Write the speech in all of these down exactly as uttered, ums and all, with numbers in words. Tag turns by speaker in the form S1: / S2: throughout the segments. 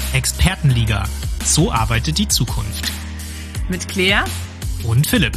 S1: Expertenliga. So arbeitet die Zukunft.
S2: Mit Claire
S1: und Philipp.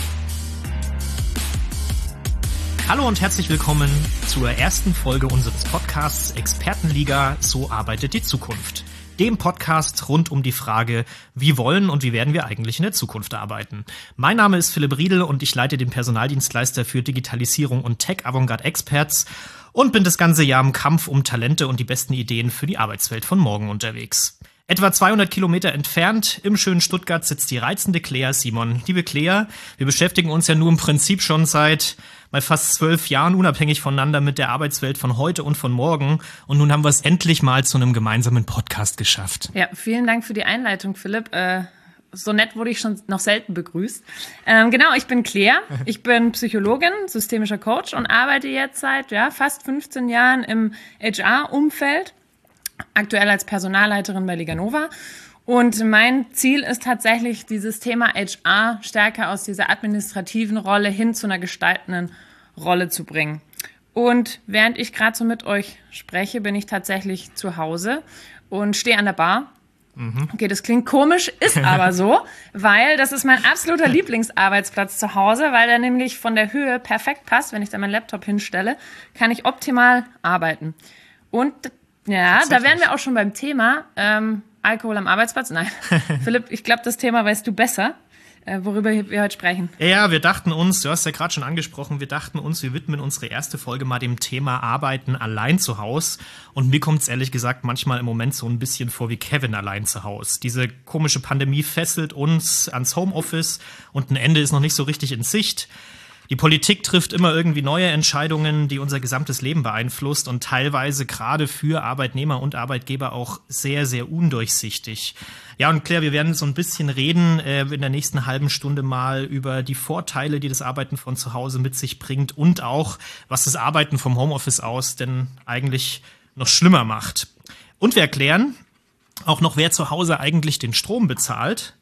S1: Hallo und herzlich willkommen zur ersten Folge unseres Podcasts Expertenliga. So arbeitet die Zukunft. Dem Podcast rund um die Frage, wie wollen und wie werden wir eigentlich in der Zukunft arbeiten. Mein Name ist Philipp Riedel und ich leite den Personaldienstleister für Digitalisierung und Tech Avantgarde Experts und bin das ganze Jahr im Kampf um Talente und die besten Ideen für die Arbeitswelt von morgen unterwegs. Etwa zweihundert Kilometer entfernt im schönen Stuttgart sitzt die reizende Claire Simon. Liebe Claire, wir beschäftigen uns ja nur im Prinzip schon seit mal fast zwölf Jahren unabhängig voneinander mit der Arbeitswelt von heute und von morgen. Und nun haben wir es endlich mal zu einem gemeinsamen Podcast geschafft.
S2: Ja, vielen Dank für die Einleitung, Philipp. Äh, so nett wurde ich schon noch selten begrüßt. Ähm, genau, ich bin Claire. Ich bin Psychologin, systemischer Coach und arbeite jetzt seit ja, fast fünfzehn Jahren im H R-Umfeld. Aktuell als Personalleiterin bei Liganova. Und mein Ziel ist tatsächlich, dieses Thema H R stärker aus dieser administrativen Rolle hin zu einer gestaltenden Rolle zu bringen. Und während ich gerade so mit euch spreche, bin ich tatsächlich zu Hause und stehe an der Bar. Mhm. Okay, das klingt komisch, ist aber so, weil das ist mein absoluter Lieblingsarbeitsplatz zu Hause, weil der nämlich von der Höhe perfekt passt. Wenn ich da meinen Laptop hinstelle, kann ich optimal arbeiten. Und ja, da wären wir auch schon beim Thema ähm, Alkohol am Arbeitsplatz. Nein, Philipp, ich glaube, das Thema weißt du besser, äh, worüber wir heute sprechen.
S1: Ja, wir dachten uns, du hast ja gerade schon angesprochen, wir dachten uns, wir widmen unsere erste Folge mal dem Thema Arbeiten allein zu Hause. Und mir kommt es ehrlich gesagt manchmal im Moment so ein bisschen vor wie Kevin allein zu Hause. Diese komische Pandemie fesselt uns ans Homeoffice und ein Ende ist noch nicht so richtig in Sicht. Die Politik trifft immer irgendwie neue Entscheidungen, die unser gesamtes Leben beeinflusst und teilweise gerade für Arbeitnehmer und Arbeitgeber auch sehr, sehr undurchsichtig. Ja, und Claire, wir werden so ein bisschen reden äh, in der nächsten halben Stunde mal über die Vorteile, die das Arbeiten von zu Hause mit sich bringt und auch, was das Arbeiten vom Homeoffice aus denn eigentlich noch schlimmer macht. Und wir erklären auch noch, wer zu Hause eigentlich den Strom bezahlt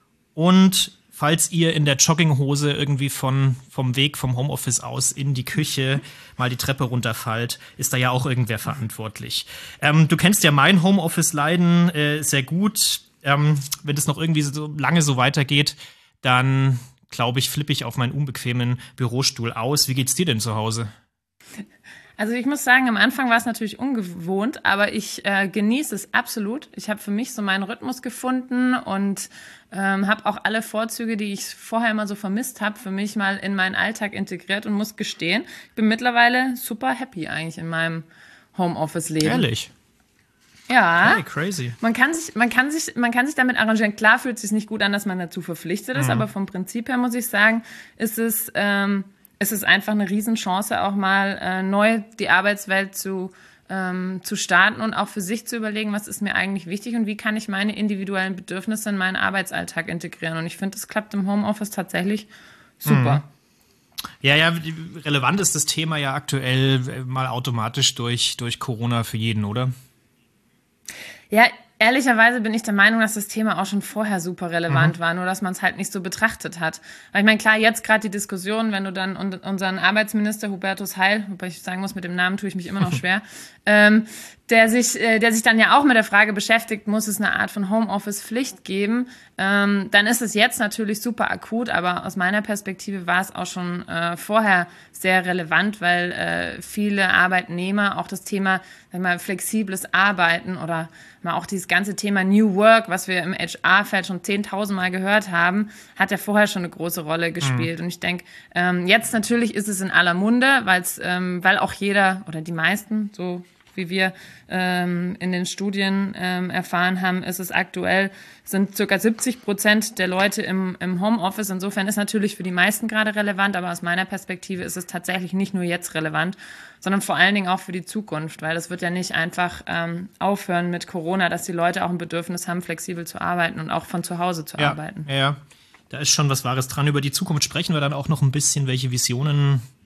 S1: und falls ihr in der Jogginghose irgendwie von, vom Weg vom Homeoffice aus in die Küche mal die Treppe runterfallt, ist da ja auch irgendwer verantwortlich. Ähm, du kennst ja mein Homeoffice-Leiden äh, sehr gut. Ähm, wenn es noch irgendwie so lange so weitergeht, dann, glaube ich, flippe ich auf meinen unbequemen Bürostuhl aus. Wie geht's dir denn zu Hause?
S2: Also ich muss sagen, am Anfang war es natürlich ungewohnt, aber ich äh, genieße es absolut. Ich habe für mich so meinen Rhythmus gefunden und ähm, habe auch alle Vorzüge, die ich vorher immer so vermisst habe, für mich mal in meinen Alltag integriert und muss gestehen, ich bin mittlerweile super happy eigentlich in meinem Homeoffice-Leben.
S1: Ehrlich?
S2: Ja.
S1: Hey, crazy.
S2: Man kann sich, man kann sich, man kann sich damit arrangieren. Klar fühlt es sich nicht gut an, dass man dazu verpflichtet ist, mhm. aber vom Prinzip her muss ich sagen, ist es ähm, Es ist einfach eine Riesenchance, auch mal äh, neu die Arbeitswelt zu, ähm, zu starten und auch für sich zu überlegen, was ist mir eigentlich wichtig und wie kann ich meine individuellen Bedürfnisse in meinen Arbeitsalltag integrieren. Und ich finde, das klappt im Homeoffice tatsächlich super.
S1: Mhm. Ja, ja, relevant ist das Thema ja aktuell mal automatisch durch, durch Corona für jeden, oder?
S2: Ja, ehrlicherweise bin ich der Meinung, dass das Thema auch schon vorher super relevant mhm. war, nur dass man es halt nicht so betrachtet hat. Weil ich meine, klar, jetzt gerade die Diskussion, wenn du dann unseren Arbeitsminister Hubertus Heil, wobei ich sagen muss, mit dem Namen tue ich mich immer noch schwer, ähm, der sich, äh, der sich dann ja auch mit der Frage beschäftigt, muss es eine Art von Homeoffice-Pflicht geben, ähm, dann ist es jetzt natürlich super akut, aber aus meiner Perspektive war es auch schon äh, vorher sehr relevant, weil äh, viele Arbeitnehmer auch das Thema, sag ich mal, flexibles Arbeiten oder mal auch dieses ganze Thema New Work, was wir im H R-Feld schon zehntausendmal gehört haben, hat ja vorher schon eine große Rolle gespielt. Mhm. Und ich denke, ähm, jetzt natürlich ist es in aller Munde, weil's, ähm, weil auch jeder oder die meisten, so wie wir ähm, in den Studien ähm, erfahren haben, ist es aktuell, sind circa siebzig Prozent der Leute im, im Homeoffice. Insofern ist natürlich für die meisten gerade relevant, aber aus meiner Perspektive ist es tatsächlich nicht nur jetzt relevant, sondern vor allen Dingen auch für die Zukunft, weil es wird ja nicht einfach ähm, aufhören mit Corona, dass die Leute auch ein Bedürfnis haben, flexibel zu arbeiten und auch von zu Hause zu
S1: ja,
S2: arbeiten.
S1: Ja, da ist schon was Wahres dran. Über die Zukunft sprechen wir dann auch noch ein bisschen, welche Visionen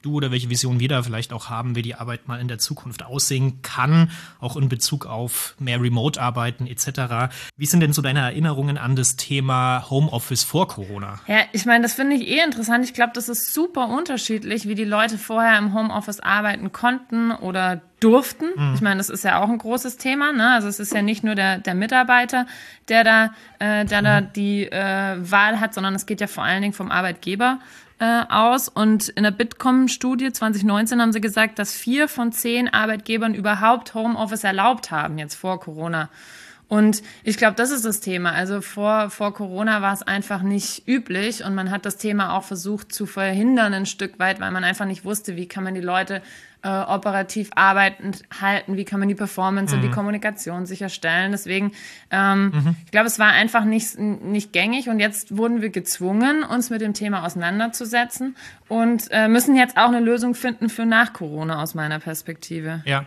S1: du oder welche Vision wir da vielleicht auch haben, wie die Arbeit mal in der Zukunft aussehen kann, auch in Bezug auf mehr Remote-Arbeiten et cetera. Wie sind denn so deine Erinnerungen an das Thema Homeoffice vor Corona?
S2: Ja, ich meine, das finde ich eh interessant. Ich glaube, das ist super unterschiedlich, wie die Leute vorher im Homeoffice arbeiten konnten oder durften. Mhm. Ich meine, das ist ja auch ein großes Thema, ne? Also es ist ja nicht nur der, der Mitarbeiter, der da, äh, der mhm. da die äh, Wahl hat, sondern es geht ja vor allen Dingen vom Arbeitgeber äh, aus. Und in der Bitkom-Studie zwanzig neunzehn haben sie gesagt, dass vier von zehn Arbeitgebern überhaupt Homeoffice erlaubt haben, jetzt vor Corona. Und ich glaube, das ist das Thema. Also vor, vor Corona war es einfach nicht üblich und man hat das Thema auch versucht zu verhindern ein Stück weit, weil man einfach nicht wusste, wie kann man die Leute äh, operativ arbeitend halten, wie kann man die Performance mhm. und die Kommunikation sicherstellen. Deswegen, ähm, mhm. ich glaube, es war einfach nicht, nicht gängig und jetzt wurden wir gezwungen, uns mit dem Thema auseinanderzusetzen und äh, müssen jetzt auch eine Lösung finden für nach Corona aus meiner Perspektive.
S1: Ja.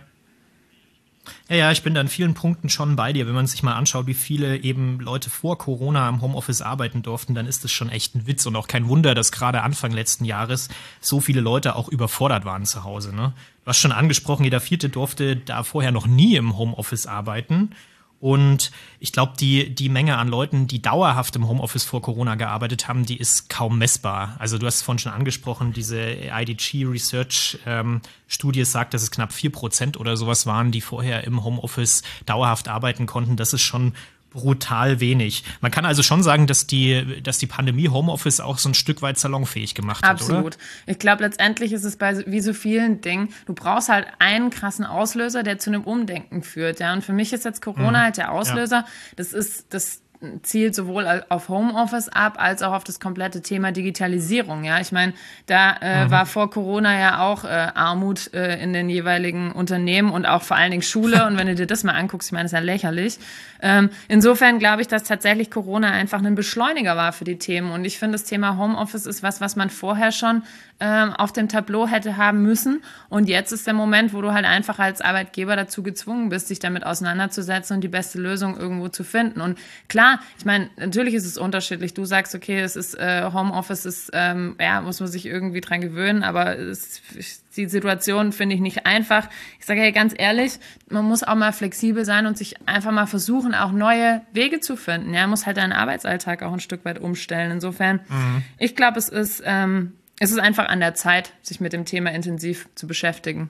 S1: Ja, ja, ich bin da in vielen Punkten schon bei dir. Wenn man sich mal anschaut, wie viele eben Leute vor Corona im Homeoffice arbeiten durften, dann ist das schon echt ein Witz und auch kein Wunder, dass gerade Anfang letzten Jahres so viele Leute auch überfordert waren zu Hause, ne? Du hast schon angesprochen, jeder Vierte durfte da vorher noch nie im Homeoffice arbeiten. Und ich glaube, die, die Menge an Leuten, die dauerhaft im Homeoffice vor Corona gearbeitet haben, die ist kaum messbar. Also du hast es vorhin schon angesprochen, diese I D G-Research-Studie ähm, sagt, dass es knapp vier Prozent oder sowas waren, die vorher im Homeoffice dauerhaft arbeiten konnten. Das ist schon brutal wenig. Man kann also schon sagen, dass die, dass die Pandemie Homeoffice auch so ein Stück weit salonfähig gemacht hat,
S2: Absolut.
S1: Oder?
S2: Ich glaube, letztendlich ist es bei wie so vielen Dingen, du brauchst halt einen krassen Auslöser, der zu einem Umdenken führt. Ja? Und für mich ist jetzt Corona mhm. halt der Auslöser. Ja. Das ist das zielt sowohl auf Homeoffice ab, als auch auf das komplette Thema Digitalisierung. Ja, ich meine, da äh, mhm. war vor Corona ja auch äh, Armut äh, in den jeweiligen Unternehmen und auch vor allen Dingen Schule. Und wenn du dir das mal anguckst, ich meine, das ist ja lächerlich. Ähm, insofern glaube ich, dass tatsächlich Corona einfach ein Beschleuniger war für die Themen. Und ich finde, das Thema Homeoffice ist was, was man vorher schon ähm, auf dem Tableau hätte haben müssen. Und jetzt ist der Moment, wo du halt einfach als Arbeitgeber dazu gezwungen bist, dich damit auseinanderzusetzen und die beste Lösung irgendwo zu finden. Und klar, ich meine, natürlich ist es unterschiedlich. Du sagst, okay, es ist äh, Homeoffice, ist, ähm, ja, muss man sich irgendwie dran gewöhnen, aber es, die Situation finde ich nicht einfach. Ich sage ja ganz ehrlich, man muss auch mal flexibel sein und sich einfach mal versuchen, auch neue Wege zu finden. Ja, man muss halt deinen Arbeitsalltag auch ein Stück weit umstellen. Insofern, mhm. ich glaube, es ist, ähm, es ist einfach an der Zeit, sich mit dem Thema intensiv zu beschäftigen.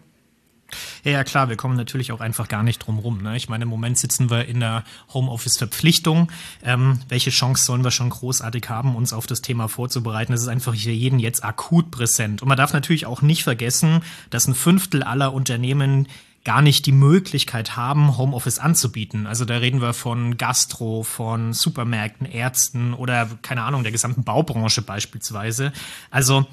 S1: Ja, ja, klar, wir kommen natürlich auch einfach gar nicht drum rum. Ne? Ich meine, im Moment sitzen wir in der Homeoffice-Verpflichtung. Ähm, welche Chance sollen wir schon großartig haben, uns auf das Thema vorzubereiten? Das ist einfach für jeden jetzt akut präsent. Und man darf natürlich auch nicht vergessen, dass ein Fünftel aller Unternehmen gar nicht die Möglichkeit haben, Homeoffice anzubieten. Also da reden wir von Gastro, von Supermärkten, Ärzten oder, keine Ahnung, der gesamten Baubranche beispielsweise. Also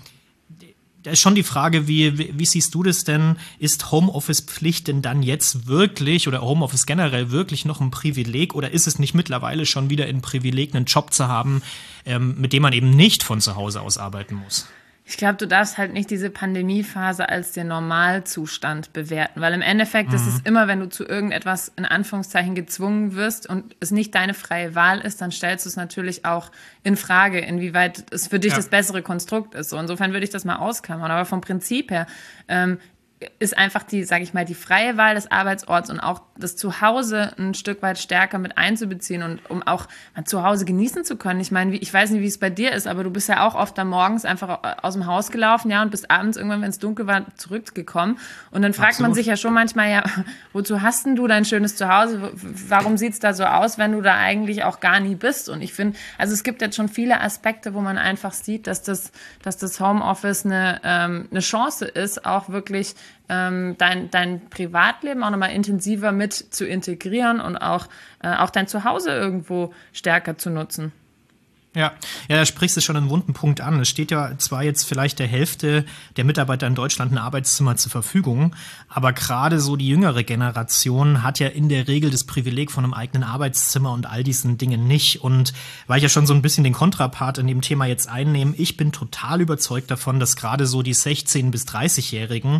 S1: da ist schon die Frage, wie, wie, wie siehst du das denn? Ist Homeoffice-Pflicht denn dann jetzt wirklich oder Homeoffice generell wirklich noch ein Privileg oder ist es nicht mittlerweile schon wieder ein Privileg, einen Job zu haben, ähm, mit dem man eben nicht von zu Hause aus arbeiten muss?
S2: Ich glaube, du darfst halt nicht diese Pandemiephase als den Normalzustand bewerten, weil im Endeffekt mhm. ist es immer, wenn du zu irgendetwas in Anführungszeichen gezwungen wirst und es nicht deine freie Wahl ist, dann stellst du es natürlich auch in Frage, inwieweit es für dich ja. das bessere Konstrukt ist. So, insofern würde ich das mal ausklammern. Aber vom Prinzip her ähm, ist einfach die, sage ich mal, die freie Wahl des Arbeitsorts und auch das Zuhause ein Stück weit stärker mit einzubeziehen und um auch mal zu Hause genießen zu können. Ich meine, ich weiß nicht, wie es bei dir ist, aber du bist ja auch oft dann morgens einfach aus dem Haus gelaufen, ja, und bist abends irgendwann, wenn es dunkel war, zurückgekommen. Und dann fragt Absolut. man sich ja schon manchmal, ja, wozu hast denn du dein schönes Zuhause? Warum sieht's da so aus, wenn du da eigentlich auch gar nie bist? Und ich finde, also es gibt jetzt schon viele Aspekte, wo man einfach sieht, dass das, dass das Homeoffice eine, ähm, eine Chance ist, auch wirklich ähm, dein, dein Privatleben auch nochmal intensiver mit zu integrieren und auch, äh, auch dein Zuhause irgendwo stärker zu nutzen.
S1: Ja, ja, da sprichst du schon einen wunden Punkt an. Es steht ja zwar jetzt vielleicht der Hälfte der Mitarbeiter in Deutschland ein Arbeitszimmer zur Verfügung, aber gerade so die jüngere Generation hat ja in der Regel das Privileg von einem eigenen Arbeitszimmer und all diesen Dingen nicht. Und weil ich ja schon so ein bisschen den Kontrapart in dem Thema jetzt einnehme, ich bin total überzeugt davon, dass gerade so die sechzehn- bis dreißigjährigen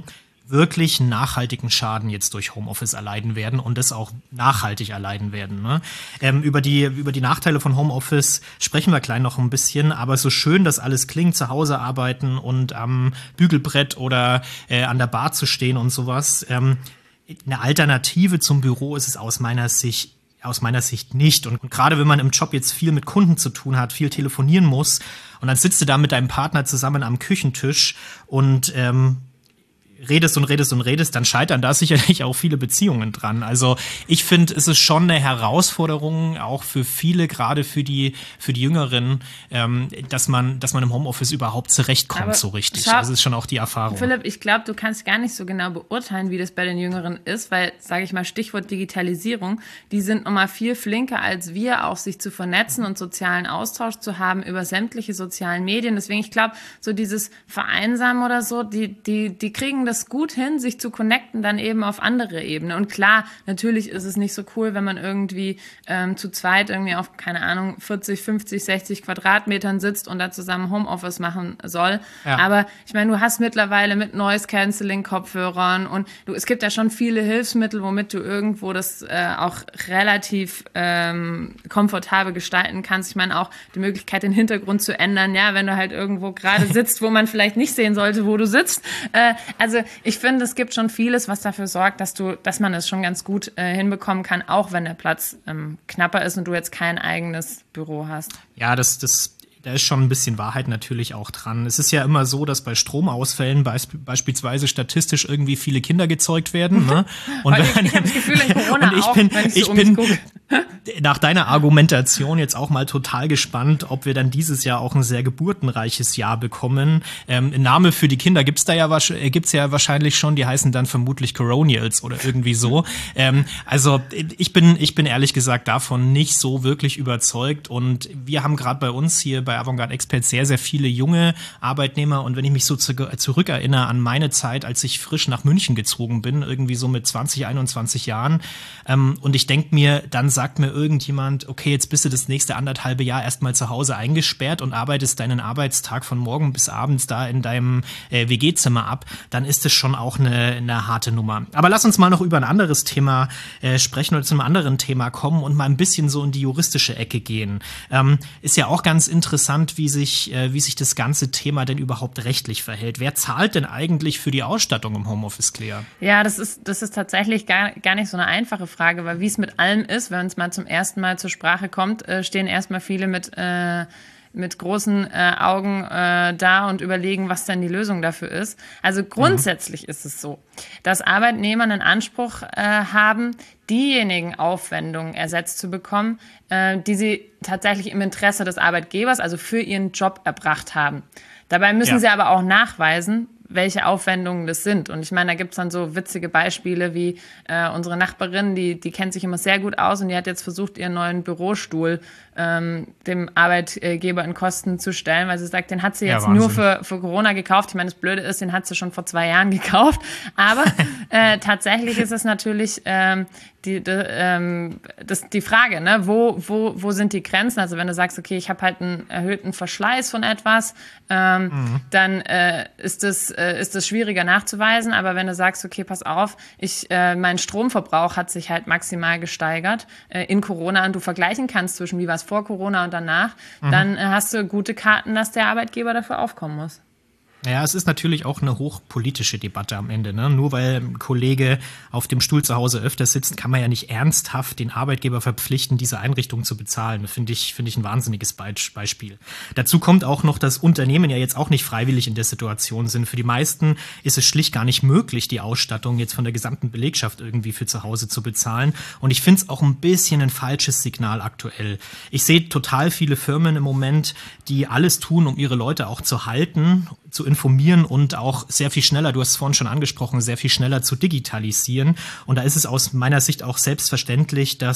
S1: wirklich nachhaltigen Schaden jetzt durch Homeoffice erleiden werden und das auch nachhaltig erleiden werden. Ne? Ähm, über die, über die Nachteile von Homeoffice sprechen wir gleich noch ein bisschen, aber so schön das alles klingt, zu Hause arbeiten und am Bügelbrett oder äh, an der Bar zu stehen und sowas, ähm, eine Alternative zum Büro ist es aus meiner Sicht aus meiner Sicht nicht. Und gerade wenn man im Job jetzt viel mit Kunden zu tun hat, viel telefonieren muss und dann sitzt du da mit deinem Partner zusammen am Küchentisch und ähm, redest und redest und redest, dann scheitern da sicherlich auch viele Beziehungen dran. Also ich finde, es ist schon eine Herausforderung, auch für viele, gerade für die für die Jüngeren, ähm, dass man dass man im Homeoffice überhaupt zurechtkommt. Aber so richtig. Schau, also ist schon auch die Erfahrung.
S2: Philipp, ich glaube, du kannst gar nicht so genau beurteilen, wie das bei den Jüngeren ist, weil, sage ich mal, Stichwort Digitalisierung, die sind nochmal viel flinker als wir, auch sich zu vernetzen und sozialen Austausch zu haben über sämtliche sozialen Medien. Deswegen, ich glaube, so dieses Vereinsamen oder so, die die die kriegen das gut hin, sich zu connecten, dann eben auf andere Ebene. Und klar, natürlich ist es nicht so cool, wenn man irgendwie ähm, zu zweit irgendwie auf, keine Ahnung, vierzig, fünfzig, sechzig Quadratmetern sitzt und da zusammen Homeoffice machen soll. Ja. Aber ich meine, du hast mittlerweile mit Noise-Canceling-Kopfhörern und du, es gibt ja schon viele Hilfsmittel, womit du irgendwo das äh, auch relativ ähm, komfortabel gestalten kannst. Ich meine auch die Möglichkeit, den Hintergrund zu ändern, ja, wenn du halt irgendwo gerade sitzt, wo man vielleicht nicht sehen sollte, wo du sitzt. Äh, also ich finde, es gibt schon vieles, was dafür sorgt, dass du, dass man es schon ganz gut äh, hinbekommen kann, auch wenn der Platz ähm, knapper ist und du jetzt kein eigenes Büro hast.
S1: Ja, das, das, da ist schon ein bisschen Wahrheit natürlich auch dran. Es ist ja immer so, dass bei Stromausfällen beisp- beispielsweise statistisch irgendwie viele Kinder gezeugt werden. Ne? Und
S2: ich ich habe das Gefühl, in Corona
S1: und ich
S2: auch,
S1: bin,
S2: wenn ich,
S1: ich
S2: so
S1: bin nach deiner Argumentation jetzt auch mal total gespannt, ob wir dann dieses Jahr auch ein sehr geburtenreiches Jahr bekommen. Ähm, ein Name für die Kinder gibt's da ja, gibt's ja wahrscheinlich schon, die heißen dann vermutlich Coronials oder irgendwie so. ähm, also ich bin, ich bin ehrlich gesagt davon nicht so wirklich überzeugt und wir haben gerade bei uns hier bei Avantgarde Experts sehr, sehr viele junge Arbeitnehmer und wenn ich mich so zu, zurückerinnere an meine Zeit, als ich frisch nach München gezogen bin, irgendwie so mit zwanzig, einundzwanzig Jahren ähm, und ich denke mir, dann sagt mir irgendjemand, okay, jetzt bist du das nächste anderthalbe Jahr erstmal zu Hause eingesperrt und arbeitest deinen Arbeitstag von morgen bis abends da in deinem äh, W G-Zimmer ab, dann ist es schon auch eine, eine harte Nummer. Aber lass uns mal noch über ein anderes Thema äh, sprechen oder zu einem anderen Thema kommen und mal ein bisschen so in die juristische Ecke gehen. Ähm, ist ja auch ganz interessant, wie sich, äh, wie sich das ganze Thema denn überhaupt rechtlich verhält. Wer zahlt denn eigentlich für die Ausstattung im Homeoffice, Claire?
S2: Ja, das ist, das ist tatsächlich gar, gar nicht so eine einfache Frage, weil wie es mit allem ist, wenn es mal zum ersten Mal zur Sprache kommt, äh, stehen erstmal viele mit, äh, mit großen äh, Augen äh, da und überlegen, was denn die Lösung dafür ist. Also grundsätzlich mhm. ist es so, dass Arbeitnehmer einen Anspruch äh, haben, diejenigen Aufwendungen ersetzt zu bekommen, äh, die sie tatsächlich im Interesse des Arbeitgebers, also für ihren Job erbracht haben. Dabei müssen ja. sie aber auch nachweisen, welche Aufwendungen das sind. Und ich meine, da gibt's dann so witzige Beispiele wie äh, unsere Nachbarin, die die kennt sich immer sehr gut aus und die hat jetzt versucht, ihren neuen Bürostuhl ähm, dem Arbeitgeber in Kosten zu stellen, weil sie sagt, den hat sie jetzt ja, nur für, für Corona gekauft. Ich meine, das Blöde ist, den hat sie schon vor zwei Jahren gekauft. Aber äh, tatsächlich ist es natürlich ähm, die, die, ähm, das, die Frage, ne? wo, wo, wo sind die Grenzen? Also wenn du sagst, okay, ich habe halt einen erhöhten Verschleiß von etwas, ähm, mhm. dann äh, ist das äh, ist das schwieriger nachzuweisen. Aber wenn du sagst, okay, pass auf, ich äh, mein Stromverbrauch hat sich halt maximal gesteigert äh, in Corona und du vergleichen kannst zwischen wie war es vor Corona und danach, mhm. dann äh, hast du gute Karten, dass der Arbeitgeber dafür aufkommen muss.
S1: Ja, es ist natürlich auch eine hochpolitische Debatte am Ende. Ne? Nur weil ein Kollege auf dem Stuhl zu Hause öfter sitzt, kann man ja nicht ernsthaft den Arbeitgeber verpflichten, diese Einrichtung zu bezahlen. Das finde ich, finde ich ein wahnsinniges Beispiel. Dazu kommt auch noch, dass Unternehmen ja jetzt auch nicht freiwillig in der Situation sind. Für die meisten ist es schlicht gar nicht möglich, die Ausstattung jetzt von der gesamten Belegschaft irgendwie für zu Hause zu bezahlen. Und ich finde es auch ein bisschen ein falsches Signal aktuell. Ich sehe total viele Firmen im Moment, die alles tun, um ihre Leute auch zu halten, zu informieren und auch sehr viel schneller, du hast es vorhin schon angesprochen, sehr viel schneller zu digitalisieren. Und da ist es aus meiner Sicht auch selbstverständlich, dass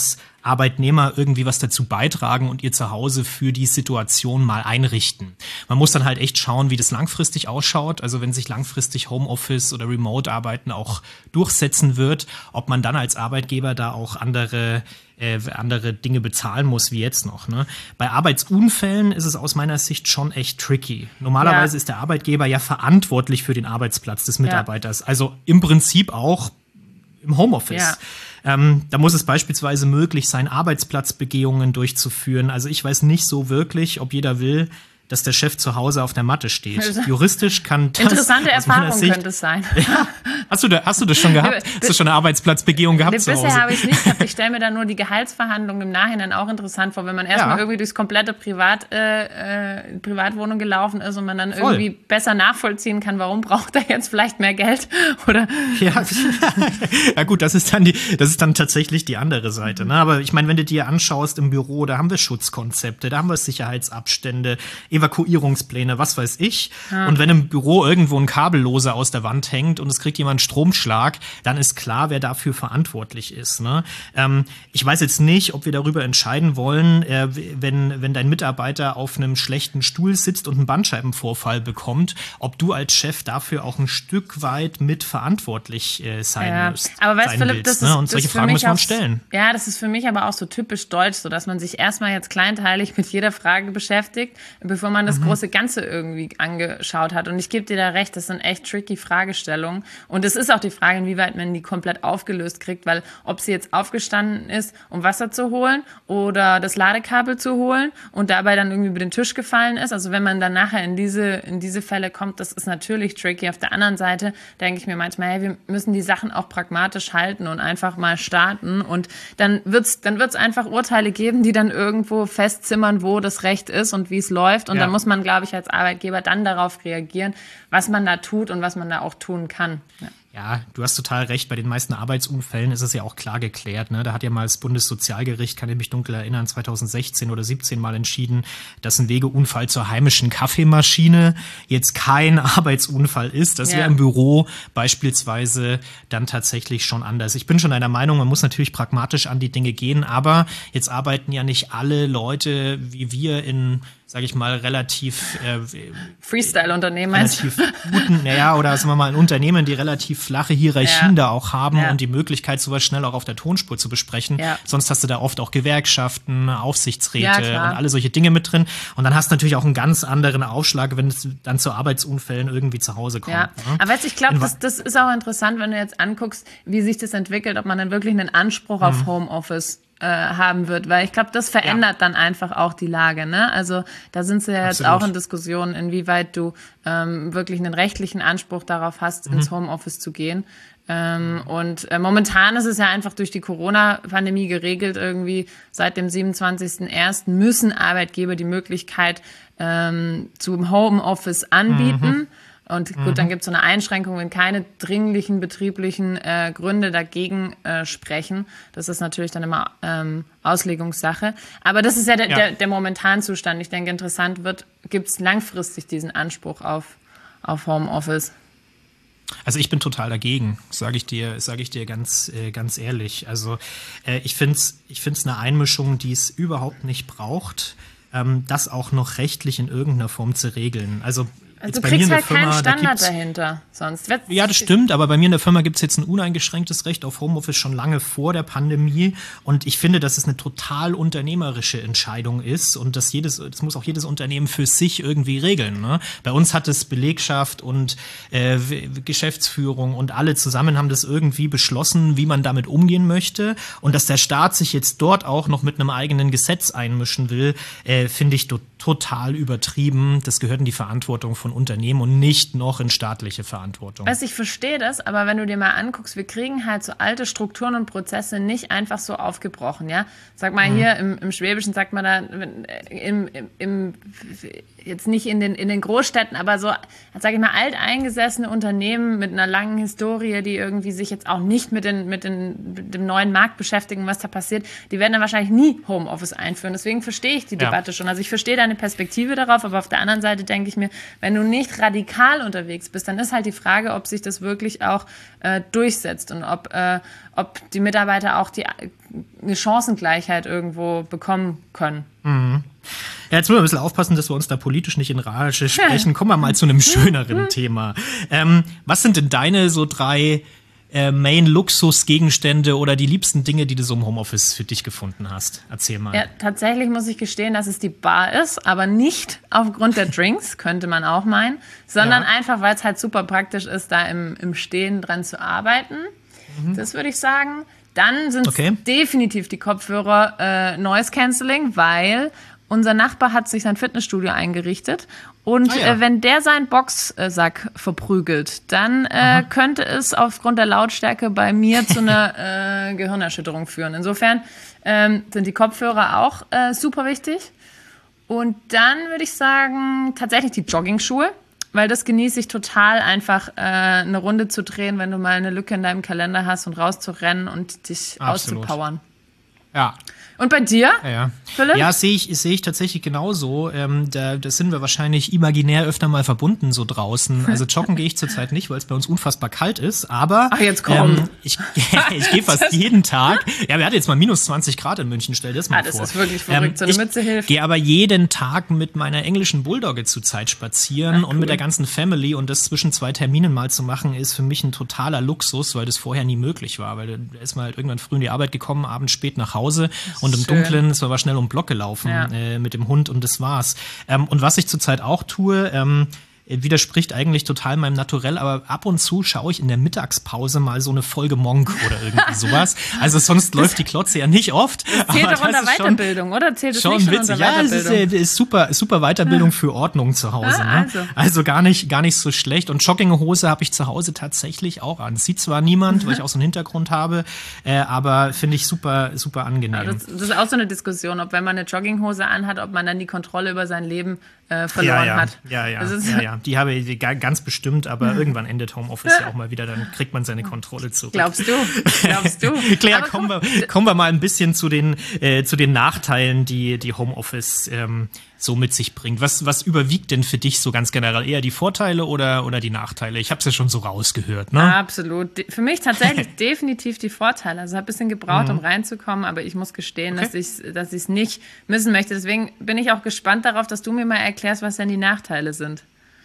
S1: Arbeitnehmer irgendwie was dazu beitragen und ihr Zuhause für die Situation mal einrichten. Man muss dann halt echt schauen, wie das langfristig ausschaut. Also wenn sich langfristig Homeoffice oder Remote-Arbeiten auch durchsetzen wird, ob man dann als Arbeitgeber da auch andere Äh, andere Dinge bezahlen muss wie jetzt noch. Ne? Bei Arbeitsunfällen ist es aus meiner Sicht schon echt tricky. Normalerweise ja. ist der Arbeitgeber ja verantwortlich für den Arbeitsplatz des Mitarbeiters. Ja. Also im Prinzip auch im Homeoffice. Ja. Ähm, da muss es beispielsweise möglich sein, Arbeitsplatzbegehungen durchzuführen. Also ich weiß nicht so wirklich, ob jeder will, dass der Chef zu Hause auf der Matte steht. Juristisch kann das...
S2: Interessante Erfahrung Sicht, könnte es sein.
S1: Ja. Hast du, da, hast du das schon gehabt? Hast du schon eine Arbeitsplatzbegehung gehabt
S2: nee,
S1: zu Hause?
S2: Bisher habe ich es nicht gehabt. Ich stelle mir dann nur die Gehaltsverhandlungen im Nachhinein auch interessant vor, wenn man erstmal ja. irgendwie durchs komplette Privat, äh, äh, Privatwohnung gelaufen ist und man dann Voll. irgendwie besser nachvollziehen kann, warum braucht er jetzt vielleicht mehr Geld? Oder
S1: ja. ja gut, das ist dann die, das ist dann tatsächlich die andere Seite. Ne? Aber ich meine, wenn du dir anschaust im Büro, da haben wir Schutzkonzepte, da haben wir Sicherheitsabstände, Evakuierungspläne, was weiß ich. Ja. Und wenn im Büro irgendwo ein Kabelloser aus der Wand hängt und es kriegt jemand einen Stromschlag, dann ist klar, wer dafür verantwortlich ist. Ne? Ähm, ich weiß jetzt nicht, ob wir darüber entscheiden wollen, äh, wenn, wenn dein Mitarbeiter auf einem schlechten Stuhl sitzt und einen Bandscheibenvorfall bekommt, ob du als Chef dafür auch ein Stück weit mit verantwortlich äh, sein
S2: ja.
S1: musst.
S2: Aber weißt Philipp, das ist, ne?
S1: Und solche Fragen muss man stellen.
S2: Ja, das ist für mich aber auch so typisch deutsch, so dass man sich erstmal jetzt kleinteilig mit jeder Frage beschäftigt, bevor man das mhm. große Ganze irgendwie angeschaut hat. Und ich gebe dir da recht, das sind echt tricky Fragestellungen. Und es ist auch die Frage, inwieweit man die komplett aufgelöst kriegt, weil ob sie jetzt aufgestanden ist, um Wasser zu holen oder das Ladekabel zu holen und dabei dann irgendwie über den Tisch gefallen ist. Also wenn man dann nachher in diese, in diese Fälle kommt, das ist natürlich tricky. Auf der anderen Seite denke ich mir manchmal, hey, wir müssen die Sachen auch pragmatisch halten und einfach mal starten. Und dann wird's, dann wird's einfach Urteile geben, die dann irgendwo festzimmern, wo das Recht ist und wie es läuft. Und ja. dann muss man, glaube ich, als Arbeitgeber dann darauf reagieren, was man da tut und was man da auch tun kann. Ja.
S1: Ja, du hast total recht. Bei den meisten Arbeitsunfällen ist es ja auch klar geklärt. Ne? Da hat ja mal das Bundessozialgericht, kann ich mich dunkel erinnern, zwanzig sechzehn oder siebzehn mal entschieden, dass ein Wegeunfall zur heimischen Kaffeemaschine jetzt kein Arbeitsunfall ist. Das ja. wäre im Büro beispielsweise dann tatsächlich schon anders. Ich bin schon einer Meinung, man muss natürlich pragmatisch an die Dinge gehen, aber jetzt arbeiten ja nicht alle Leute wie wir in, sage ich mal, relativ äh,
S2: Freestyle-Unternehmen.
S1: Relativ guten, naja, oder sagen wir mal, ein Unternehmen, die relativ flache Hierarchien ja. da auch haben ja. und die Möglichkeit, sowas schnell auch auf der Tonspur zu besprechen. Ja. Sonst hast du da oft auch Gewerkschaften, Aufsichtsräte ja, und alle solche Dinge mit drin. Und dann hast du natürlich auch einen ganz anderen Aufschlag, wenn es dann zu Arbeitsunfällen irgendwie zu Hause kommt. Ja.
S2: Ne? Aber weißt, ich glaube, das, das ist auch interessant, wenn du jetzt anguckst, wie sich das entwickelt, ob man dann wirklich einen Anspruch auf mhm. Homeoffice äh, haben wird, weil ich glaube, das verändert ja. dann einfach auch die Lage. Ne? Also da sind sie ja jetzt Absolut. auch in Diskussionen, inwieweit du ähm, wirklich einen rechtlichen Anspruch darauf hast, mhm. ins Homeoffice zu gehen. Ähm, und äh, momentan ist es ja einfach durch die Corona-Pandemie geregelt, irgendwie seit dem siebenundzwanzigsten ersten müssen Arbeitgeber die Möglichkeit ähm, zum Homeoffice anbieten. Mhm. Und gut, mhm. dann gibt es so eine Einschränkung, wenn keine dringlichen betrieblichen äh, Gründe dagegen äh, sprechen. Das ist natürlich dann immer ähm, Auslegungssache. Aber das ist ja, der, ja. der, der Momentanzustand. Ich denke, interessant wird, gibt es langfristig diesen Anspruch auf, auf Homeoffice?
S1: Also ich bin total dagegen, sage ich dir, sage ich dir ganz, äh, ganz ehrlich. Also äh, ich finde es ich find's eine Einmischung, die es überhaupt nicht braucht, ähm, das auch noch rechtlich in irgendeiner Form zu regeln. Also
S2: Also du kriegst halt Firma, keinen Standard da dahinter sonst.
S1: Ja, das stimmt, aber bei mir in der Firma gibt es jetzt ein uneingeschränktes Recht auf Homeoffice schon lange vor der Pandemie und ich finde, dass es eine total unternehmerische Entscheidung ist und dass jedes, das muss auch jedes Unternehmen für sich irgendwie regeln. Ne? Bei uns hat es Belegschaft und äh, Geschäftsführung und alle zusammen haben das irgendwie beschlossen, wie man damit umgehen möchte und dass der Staat sich jetzt dort auch noch mit einem eigenen Gesetz einmischen will, äh, finde ich to- total übertrieben. Das gehört in die Verantwortung von Unternehmen und nicht noch in staatliche Verantwortung.
S2: Weißt, ich verstehe das, aber wenn du dir mal anguckst, wir kriegen halt so alte Strukturen und Prozesse nicht einfach so aufgebrochen, ja. Sag mal, mhm. hier im, im Schwäbischen sagt man da, im, im, im, jetzt nicht in den, in den Großstädten, aber so, sag ich mal, alteingesessene Unternehmen mit einer langen Historie, die irgendwie sich jetzt auch nicht mit, den, mit, den, mit dem neuen Markt beschäftigen, was da passiert, die werden dann wahrscheinlich nie Homeoffice einführen. Deswegen verstehe ich die ja. Debatte schon. Also ich verstehe deine Perspektive darauf, aber auf der anderen Seite denke ich mir, wenn du nicht radikal unterwegs bist, dann ist halt die Frage, ob sich das wirklich auch äh, durchsetzt und ob, äh, ob die Mitarbeiter auch die eine Chancengleichheit irgendwo bekommen können.
S1: Mhm. Ja, jetzt müssen wir ein bisschen aufpassen, dass wir uns da politisch nicht in Rage sprechen. Kommen wir mal zu einem schöneren Thema. Ähm, was sind denn deine so drei äh, Main-Luxus-Gegenstände oder die liebsten Dinge, die du so im Homeoffice für dich gefunden hast? Erzähl mal.
S2: Ja, tatsächlich muss ich gestehen, dass es die Bar ist, aber nicht aufgrund der Drinks, könnte man auch meinen, sondern ja. einfach, weil es halt super praktisch ist, da im, im Stehen dran zu arbeiten. Mhm. Das würde ich sagen. Dann sind es okay. definitiv die Kopfhörer äh, Noise Cancelling, weil unser Nachbar hat sich sein Fitnessstudio eingerichtet und ah, ja. äh, wenn der seinen Boxsack verprügelt, dann äh, könnte es aufgrund der Lautstärke bei mir zu einer äh, Gehirnerschütterung führen. Insofern ähm, sind die Kopfhörer auch äh, super wichtig. Und dann würde ich sagen, tatsächlich die Jogging-Schuhe, weil das genieße ich total, einfach äh, eine Runde zu drehen, wenn du mal eine Lücke in deinem Kalender hast und rauszurennen und dich Absolut. auszupowern.
S1: Ja.
S2: Und bei dir,
S1: ja, ja.
S2: Philipp?
S1: Ja, sehe ich, sehe ich tatsächlich genauso. Ähm, da, da sind wir wahrscheinlich imaginär öfter mal verbunden so draußen. Also joggen gehe ich zurzeit nicht, weil es bei uns unfassbar kalt ist. Aber
S2: Ach, jetzt komm.
S1: Ähm, ich, ich gehe fast jeden Tag. Ja, wir hatten jetzt mal minus zwanzig Grad in München, stell dir das mal
S2: ah, das
S1: vor.
S2: Das ist wirklich verrückt, ähm, so eine
S1: ich
S2: Mütze hilft.
S1: gehe aber jeden Tag mit meiner englischen Bulldogge zurzeit spazieren. Ach, cool. Und mit der ganzen Family. Und das zwischen zwei Terminen mal zu machen, ist für mich ein totaler Luxus, weil das vorher nie möglich war. Weil da ist man halt irgendwann früh in die Arbeit gekommen, abends spät nach Hause und im
S2: Schön.
S1: Dunklen, es war schnell um den Block gelaufen ja. äh, mit dem Hund und das war's. Ähm, und was ich zurzeit auch tue, ähm, widerspricht eigentlich total meinem Naturell, aber ab und zu schaue ich in der Mittagspause mal so eine Folge Monk oder irgendwie sowas. Also sonst läuft die Klotze ja nicht oft.
S2: Das zählt doch unter Weiterbildung, oder? Zählt es
S1: schon
S2: nicht schon
S1: witzig.
S2: unter
S1: Ja, es
S2: Weiterbildung?
S1: ist, ist super, super Weiterbildung für Ordnung zu Hause.
S2: Ah,
S1: also. Ne? also gar nicht, gar nicht so schlecht. Und Jogginghose habe ich zu Hause tatsächlich auch an. Sieht zwar niemand, weil ich auch so einen Hintergrund habe, äh, aber finde ich super, super angenehm.
S2: Ja, das, das ist auch so eine Diskussion, ob wenn man eine Jogginghose anhat, ob man dann die Kontrolle über sein Leben äh, verloren
S1: ja, ja.
S2: hat.
S1: Ja, ja, ja, ja. Die habe ich ganz bestimmt, aber irgendwann endet Homeoffice ja auch mal wieder, dann kriegt man seine Kontrolle zurück.
S2: Glaubst du? Glaubst du?
S1: Claire, kommen wir, kommen wir mal ein bisschen zu den, äh, zu den Nachteilen, die, die Homeoffice ähm, so mit sich bringt. Was, was überwiegt denn für dich so ganz generell? Eher die Vorteile oder, oder die Nachteile? Ich habe es ja schon so rausgehört, ne?
S2: Absolut. Für mich tatsächlich definitiv die Vorteile. Also ich habe ein bisschen gebraucht, mhm. um reinzukommen, aber ich muss gestehen, okay. dass ich dass ich es nicht missen möchte. Deswegen bin ich auch gespannt darauf, dass du mir mal erklärst, was denn die Nachteile sind.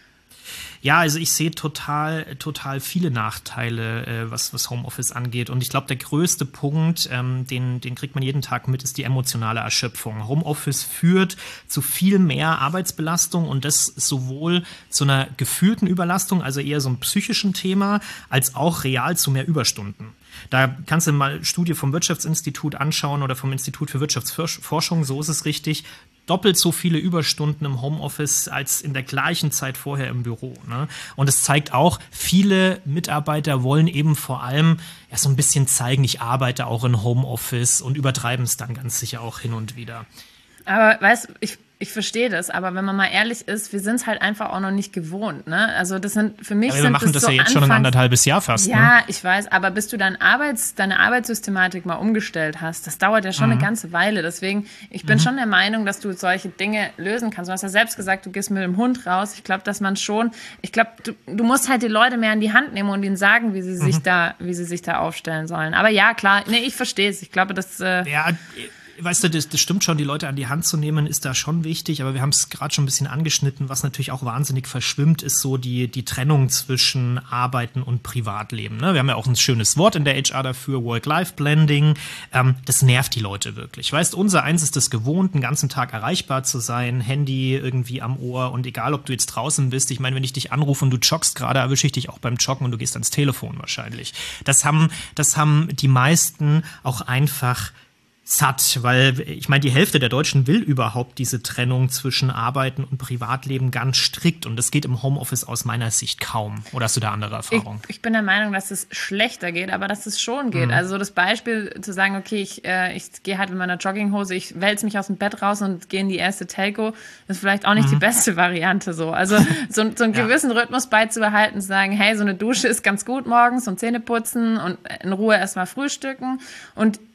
S1: Ja, also ich sehe total, total viele Nachteile, äh, was, was Homeoffice angeht. Und ich glaube, der größte Punkt, ähm, den, den kriegt man jeden Tag mit, ist die emotionale Erschöpfung. Homeoffice führt zu viel mehr Arbeitsbelastung und das sowohl zu einer gefühlten Überlastung, also eher so einem psychischen Thema, als auch real zu mehr Überstunden. Da kannst du mal Studie vom Wirtschaftsinstitut anschauen oder vom Institut für Wirtschaftsforschung, so ist es richtig. Doppelt so viele Überstunden im Homeoffice als in der gleichen Zeit vorher im Büro. Ne? Und es zeigt auch, viele Mitarbeiter wollen eben vor allem ja, so ein bisschen zeigen, ich arbeite auch in Homeoffice und übertreiben es dann ganz sicher auch hin und wieder.
S2: Aber weißt du, ich, ich verstehe das, aber wenn man mal ehrlich ist, wir sind es halt einfach auch noch nicht gewohnt. Ne? Also das sind für mich
S1: aber wir
S2: sind
S1: machen
S2: das,
S1: das
S2: so
S1: ja jetzt
S2: Anfangs-
S1: schon ein anderthalbes Jahr fast.
S2: Ja,
S1: ne?
S2: ich weiß, aber bis du dein Arbeits, deine Arbeitssystematik mal umgestellt hast, das dauert ja schon mhm. eine ganze Weile. Deswegen, ich bin mhm. schon der Meinung, dass du solche Dinge lösen kannst. Du hast ja selbst gesagt, du gehst mit dem Hund raus. Ich glaube, dass man schon, ich glaube, du, du musst halt die Leute mehr in die Hand nehmen und ihnen sagen, wie sie sich mhm. da, wie sie sich da aufstellen sollen. Aber ja, klar, nee, ich verstehe es. Ich glaube, dass äh,
S1: ja. Weißt du, das, das stimmt schon, die Leute an die Hand zu nehmen, ist da schon wichtig, aber wir haben es gerade schon ein bisschen angeschnitten, was natürlich auch wahnsinnig verschwimmt, ist so die, die Trennung zwischen Arbeiten und Privatleben. Ne? Wir haben ja auch ein schönes Wort in der H R dafür, Work-Life-Blending. Ähm, das nervt die Leute wirklich. Weißt, unser eins ist es gewohnt, den ganzen Tag erreichbar zu sein, Handy irgendwie am Ohr und egal, ob du jetzt draußen bist, ich meine, wenn ich dich anrufe und du joggst gerade, erwische ich dich auch beim Joggen und du gehst ans Telefon wahrscheinlich. Das haben, das haben die meisten auch einfach satt, weil ich meine, die Hälfte der Deutschen will überhaupt diese Trennung zwischen Arbeiten und Privatleben ganz strikt und das geht im Homeoffice aus meiner Sicht kaum. Oder hast du da andere Erfahrungen?
S2: Ich, ich bin der Meinung, dass es schlechter geht, aber dass es schon geht. Mhm. Also das Beispiel zu sagen, okay, ich, äh, ich gehe halt mit meiner Jogginghose, ich wälze mich aus dem Bett raus und gehe in die erste Telco, ist vielleicht auch nicht mhm. die beste Variante so. Also so, so einen gewissen ja. Rhythmus beizubehalten, zu sagen, hey, so eine Dusche ist ganz gut morgens und Zähne putzen und in Ruhe erstmal frühstücken und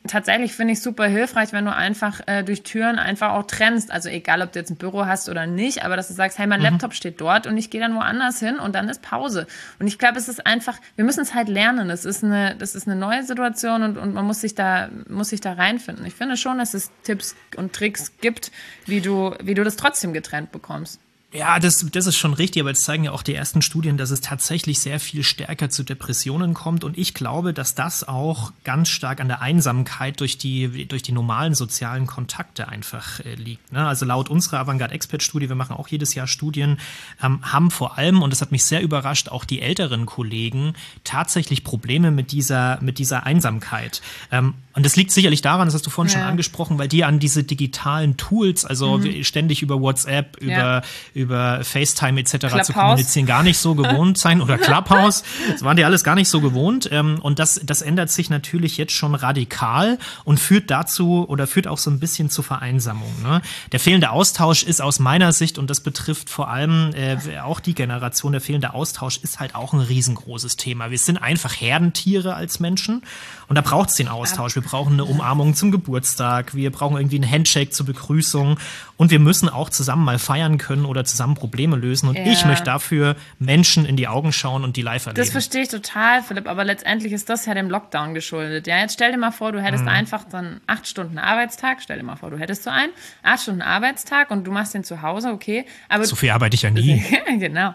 S2: tatsächlich finde ich super hilfreich, wenn du einfach äh, durch Türen einfach auch trennst. Also egal, ob du jetzt ein Büro hast oder nicht, aber dass du sagst, hey, mein mhm. Laptop steht dort und ich gehe dann woanders hin und dann ist Pause. Und ich glaube, es ist einfach, wir müssen es halt lernen. Es ist eine, das ist eine neue Situation und, und man muss sich da, muss sich da reinfinden. Ich finde schon, dass es Tipps und Tricks gibt, wie du, wie du das trotzdem getrennt bekommst.
S1: Ja, das, das ist schon richtig, aber es zeigen ja auch die ersten Studien, dass es tatsächlich sehr viel stärker zu Depressionen kommt. Und ich glaube, dass das auch ganz stark an der Einsamkeit durch die, durch die normalen sozialen Kontakte einfach äh, liegt. Ne? Also laut unserer Avantgarde-Expert-Studie, wir machen auch jedes Jahr Studien, ähm, haben vor allem, und das hat mich sehr überrascht, auch die älteren Kollegen tatsächlich Probleme mit dieser, mit dieser Einsamkeit. Ähm, und das liegt sicherlich daran, das hast du vorhin ja. schon angesprochen, weil die an diese digitalen Tools, also mhm. ständig über WhatsApp, über ja. über FaceTime et cetera zu kommunizieren, gar nicht so gewohnt sein oder Clubhouse. Das waren die alles gar nicht so gewohnt. Und das, das ändert sich natürlich jetzt schon radikal und führt dazu oder führt auch so ein bisschen zur Vereinsamung. Ne? Der fehlende Austausch ist aus meiner Sicht, und das betrifft vor allem äh, auch die Generation, der fehlende Austausch ist halt auch ein riesengroßes Thema. Wir sind einfach Herdentiere als Menschen und da braucht es den Austausch. Wir brauchen eine Umarmung zum Geburtstag, wir brauchen irgendwie einen Handshake zur Begrüßung und wir müssen auch zusammen mal feiern können oder zusammen Probleme lösen. Und ja. ich möchte dafür Menschen in die Augen schauen und die live erleben.
S2: Das verstehe ich total, Philipp, aber letztendlich ist das ja dem Lockdown geschuldet. Ja, jetzt stell dir mal vor, du hättest mhm. einfach dann acht Stunden Arbeitstag. Stell dir mal vor, du hättest so einen acht Stunden Arbeitstag und du machst den zu Hause, okay. Aber
S1: so viel arbeite ich ja nie.
S2: Genau.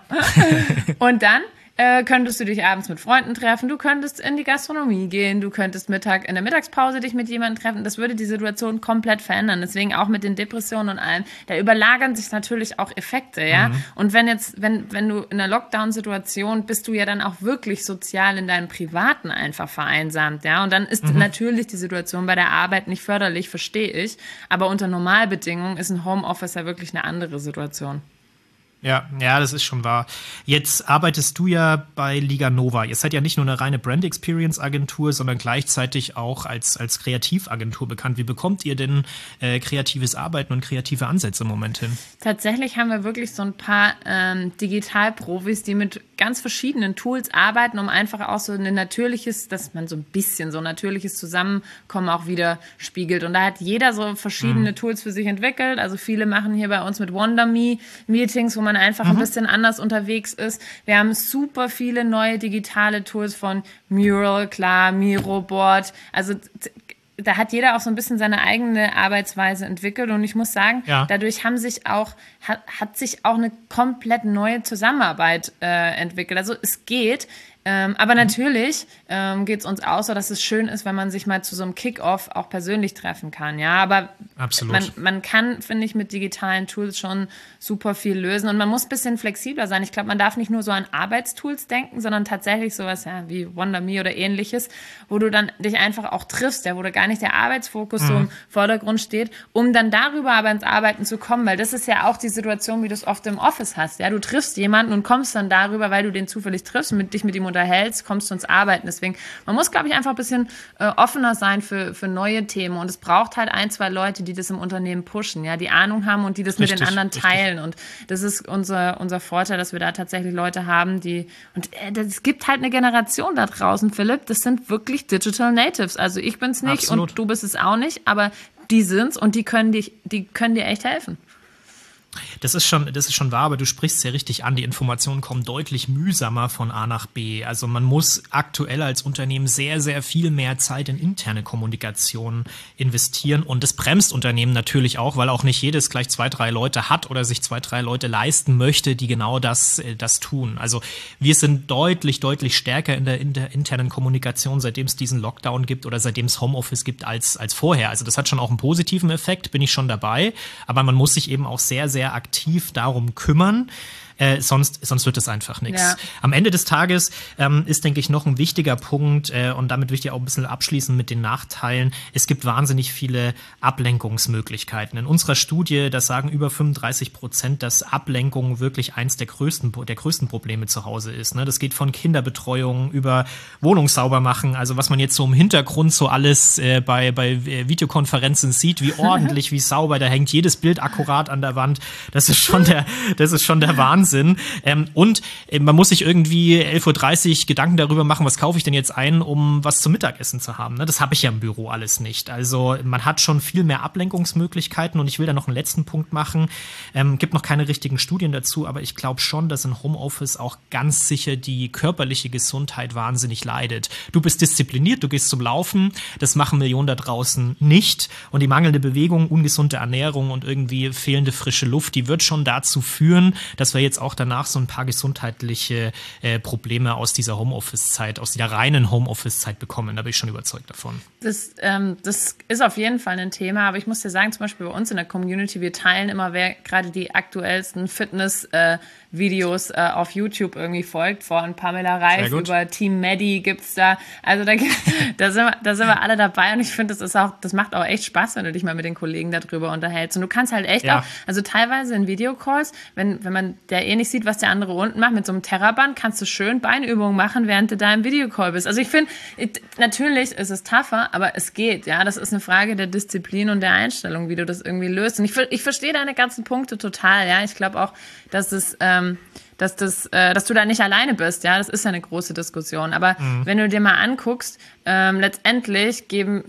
S2: Und dann äh, könntest du dich abends mit Freunden treffen, du könntest in die Gastronomie gehen, du könntest Mittag in der Mittagspause dich mit jemandem treffen. Das würde die Situation komplett verändern. Deswegen auch mit den Depressionen und allem. Da überlagern sich natürlich auch Effekte, ja. Mhm. Und wenn jetzt, wenn, wenn du in einer Lockdown-Situation bist, du ja dann auch wirklich sozial in deinem Privaten einfach vereinsamt, ja. Und dann ist mhm. natürlich die Situation bei der Arbeit nicht förderlich, verstehe ich. Aber unter Normalbedingungen ist ein Homeoffice ja wirklich eine andere Situation.
S1: Ja, ja, das ist schon wahr. Jetzt arbeitest du ja bei Liga Nova. Ihr seid ja nicht nur eine reine Brand Experience Agentur, sondern gleichzeitig auch als, als Kreativagentur bekannt. Wie bekommt ihr denn äh, kreatives Arbeiten und kreative Ansätze im Moment hin?
S2: Tatsächlich haben wir wirklich so ein paar ähm, Digitalprofis, die mit ganz verschiedenen Tools arbeiten, um einfach auch so ein natürliches, dass man so ein bisschen so natürliches Zusammenkommen auch wieder spiegelt. Und da hat jeder so verschiedene mhm. Tools für sich entwickelt. Also viele machen hier bei uns mit WonderMe Meetings, wo man einfach mhm. ein bisschen anders unterwegs ist. Wir haben super viele neue digitale Tools von Mural, klar, Miroboard. Also da hat jeder auch so ein bisschen seine eigene Arbeitsweise entwickelt und ich muss sagen, ja. dadurch haben sich auch, hat, hat sich auch eine komplett neue Zusammenarbeit äh, entwickelt. Also es geht, ähm, aber natürlich ähm, geht es uns auch so, dass es schön ist, wenn man sich mal zu so einem Kick-Off auch persönlich treffen kann. Ja, aber
S1: Absolut.
S2: Man, man kann, finde ich, mit digitalen Tools schon super viel lösen und man muss ein bisschen flexibler sein. Ich glaube, man darf nicht nur so an Arbeitstools denken, sondern tatsächlich sowas ja, wie WonderMe oder ähnliches, wo du dann dich einfach auch triffst, ja, wo du gar nicht der Arbeitsfokus mhm. so im Vordergrund steht, um dann darüber aber ins Arbeiten zu kommen, weil das ist ja auch die Situation, wie du es oft im Office hast. Ja, du triffst jemanden und kommst dann darüber, weil du den zufällig triffst, mit dich mit ihm unterhältst, kommst du ins Arbeiten. Deswegen, man muss, glaube ich, einfach ein bisschen äh, offener sein für, für neue Themen und es braucht halt ein, zwei Leute, die das im Unternehmen pushen, ja, die Ahnung haben und die das richtig, mit den anderen richtig. teilen und das ist unser, unser Vorteil, dass wir da tatsächlich Leute haben, die, und äh, es gibt halt eine Generation da draußen, Philipp, das sind wirklich Digital Natives. Also ich bin's nicht Absolut. Und du bist es auch nicht, aber die sind's und die können dich, die können dir echt helfen.
S1: Das ist schon, das ist schon wahr, aber du sprichst es ja richtig an. Die Informationen kommen deutlich mühsamer von A nach B. Also man muss aktuell als Unternehmen sehr, sehr viel mehr Zeit in interne Kommunikation investieren. Und das bremst Unternehmen natürlich auch, weil auch nicht jedes gleich zwei, drei Leute hat oder sich zwei, drei Leute leisten möchte, die genau das, das tun. Also wir sind deutlich, deutlich stärker in der, in der internen Kommunikation, seitdem es diesen Lockdown gibt oder seitdem es Homeoffice gibt, als, als vorher. Also das hat schon auch einen positiven Effekt, bin ich schon dabei. Aber man muss sich eben auch sehr, sehr aktiv darum kümmern. Äh, sonst, sonst wird es einfach nichts. Ja. Am Ende des Tages ähm, ist, denke ich, noch ein wichtiger Punkt, äh, und damit will ich auch ein bisschen abschließen mit den Nachteilen. Es gibt wahnsinnig viele Ablenkungsmöglichkeiten. In unserer Studie, das sagen über fünfunddreißig Prozent, dass Ablenkung wirklich eins der größten, der größten Probleme zu Hause ist. Ne? Das geht von Kinderbetreuung über Wohnung sauber machen, also was man jetzt so im Hintergrund so alles äh, bei, bei Videokonferenzen sieht, wie ordentlich, wie sauber, da hängt jedes Bild akkurat an der Wand. Das ist schon der, das ist schon der Wahnsinn. Wahnsinn. Ähm, und äh, man muss sich irgendwie elf Uhr dreißig Gedanken darüber machen, was kaufe ich denn jetzt ein, um was zum Mittagessen zu haben. Ne? Das habe ich ja im Büro alles nicht. Also man hat schon viel mehr Ablenkungsmöglichkeiten und ich will da noch einen letzten Punkt machen. Ähm, gibt noch keine richtigen Studien dazu, aber ich glaube schon, dass in Homeoffice auch ganz sicher die körperliche Gesundheit wahnsinnig leidet. Du bist diszipliniert, du gehst zum Laufen, das machen Millionen da draußen nicht und die mangelnde Bewegung, ungesunde Ernährung und irgendwie fehlende frische Luft, die wird schon dazu führen, dass wir jetzt auch danach so ein paar gesundheitliche äh, Probleme aus dieser Homeoffice-Zeit, aus dieser reinen Homeoffice-Zeit bekommen. Da bin ich schon überzeugt davon.
S2: Das, ähm, das ist auf jeden Fall ein Thema, aber ich muss dir sagen, zum Beispiel bei uns in der Community, wir teilen immer, wer gerade die aktuellsten Fitness-Videos äh, äh, auf YouTube irgendwie folgt. Von Pamela Reif über Team Medi gibt's da. Also da, da, sind wir, da sind wir alle dabei und ich finde, das ist auch, das macht auch echt Spaß, wenn du dich mal mit den Kollegen darüber unterhältst. Und du kannst halt echt ja. auch, also teilweise in Videocalls, wenn, wenn man der eh nicht sieht, was der andere unten macht, mit so einem Terraband, kannst du schön Beinübungen machen, während du da im Videocall bist. Also ich finde, natürlich ist es tougher, aber es geht, ja. Das ist eine Frage der Disziplin und der Einstellung, wie du das irgendwie löst. Und ich, ich verstehe deine ganzen Punkte total, ja. Ich glaube auch, dass es, ähm, dass das, äh, dass du da nicht alleine bist, ja. Das ist ja eine große Diskussion. Aber mhm. wenn du dir mal anguckst, ähm, letztendlich geben,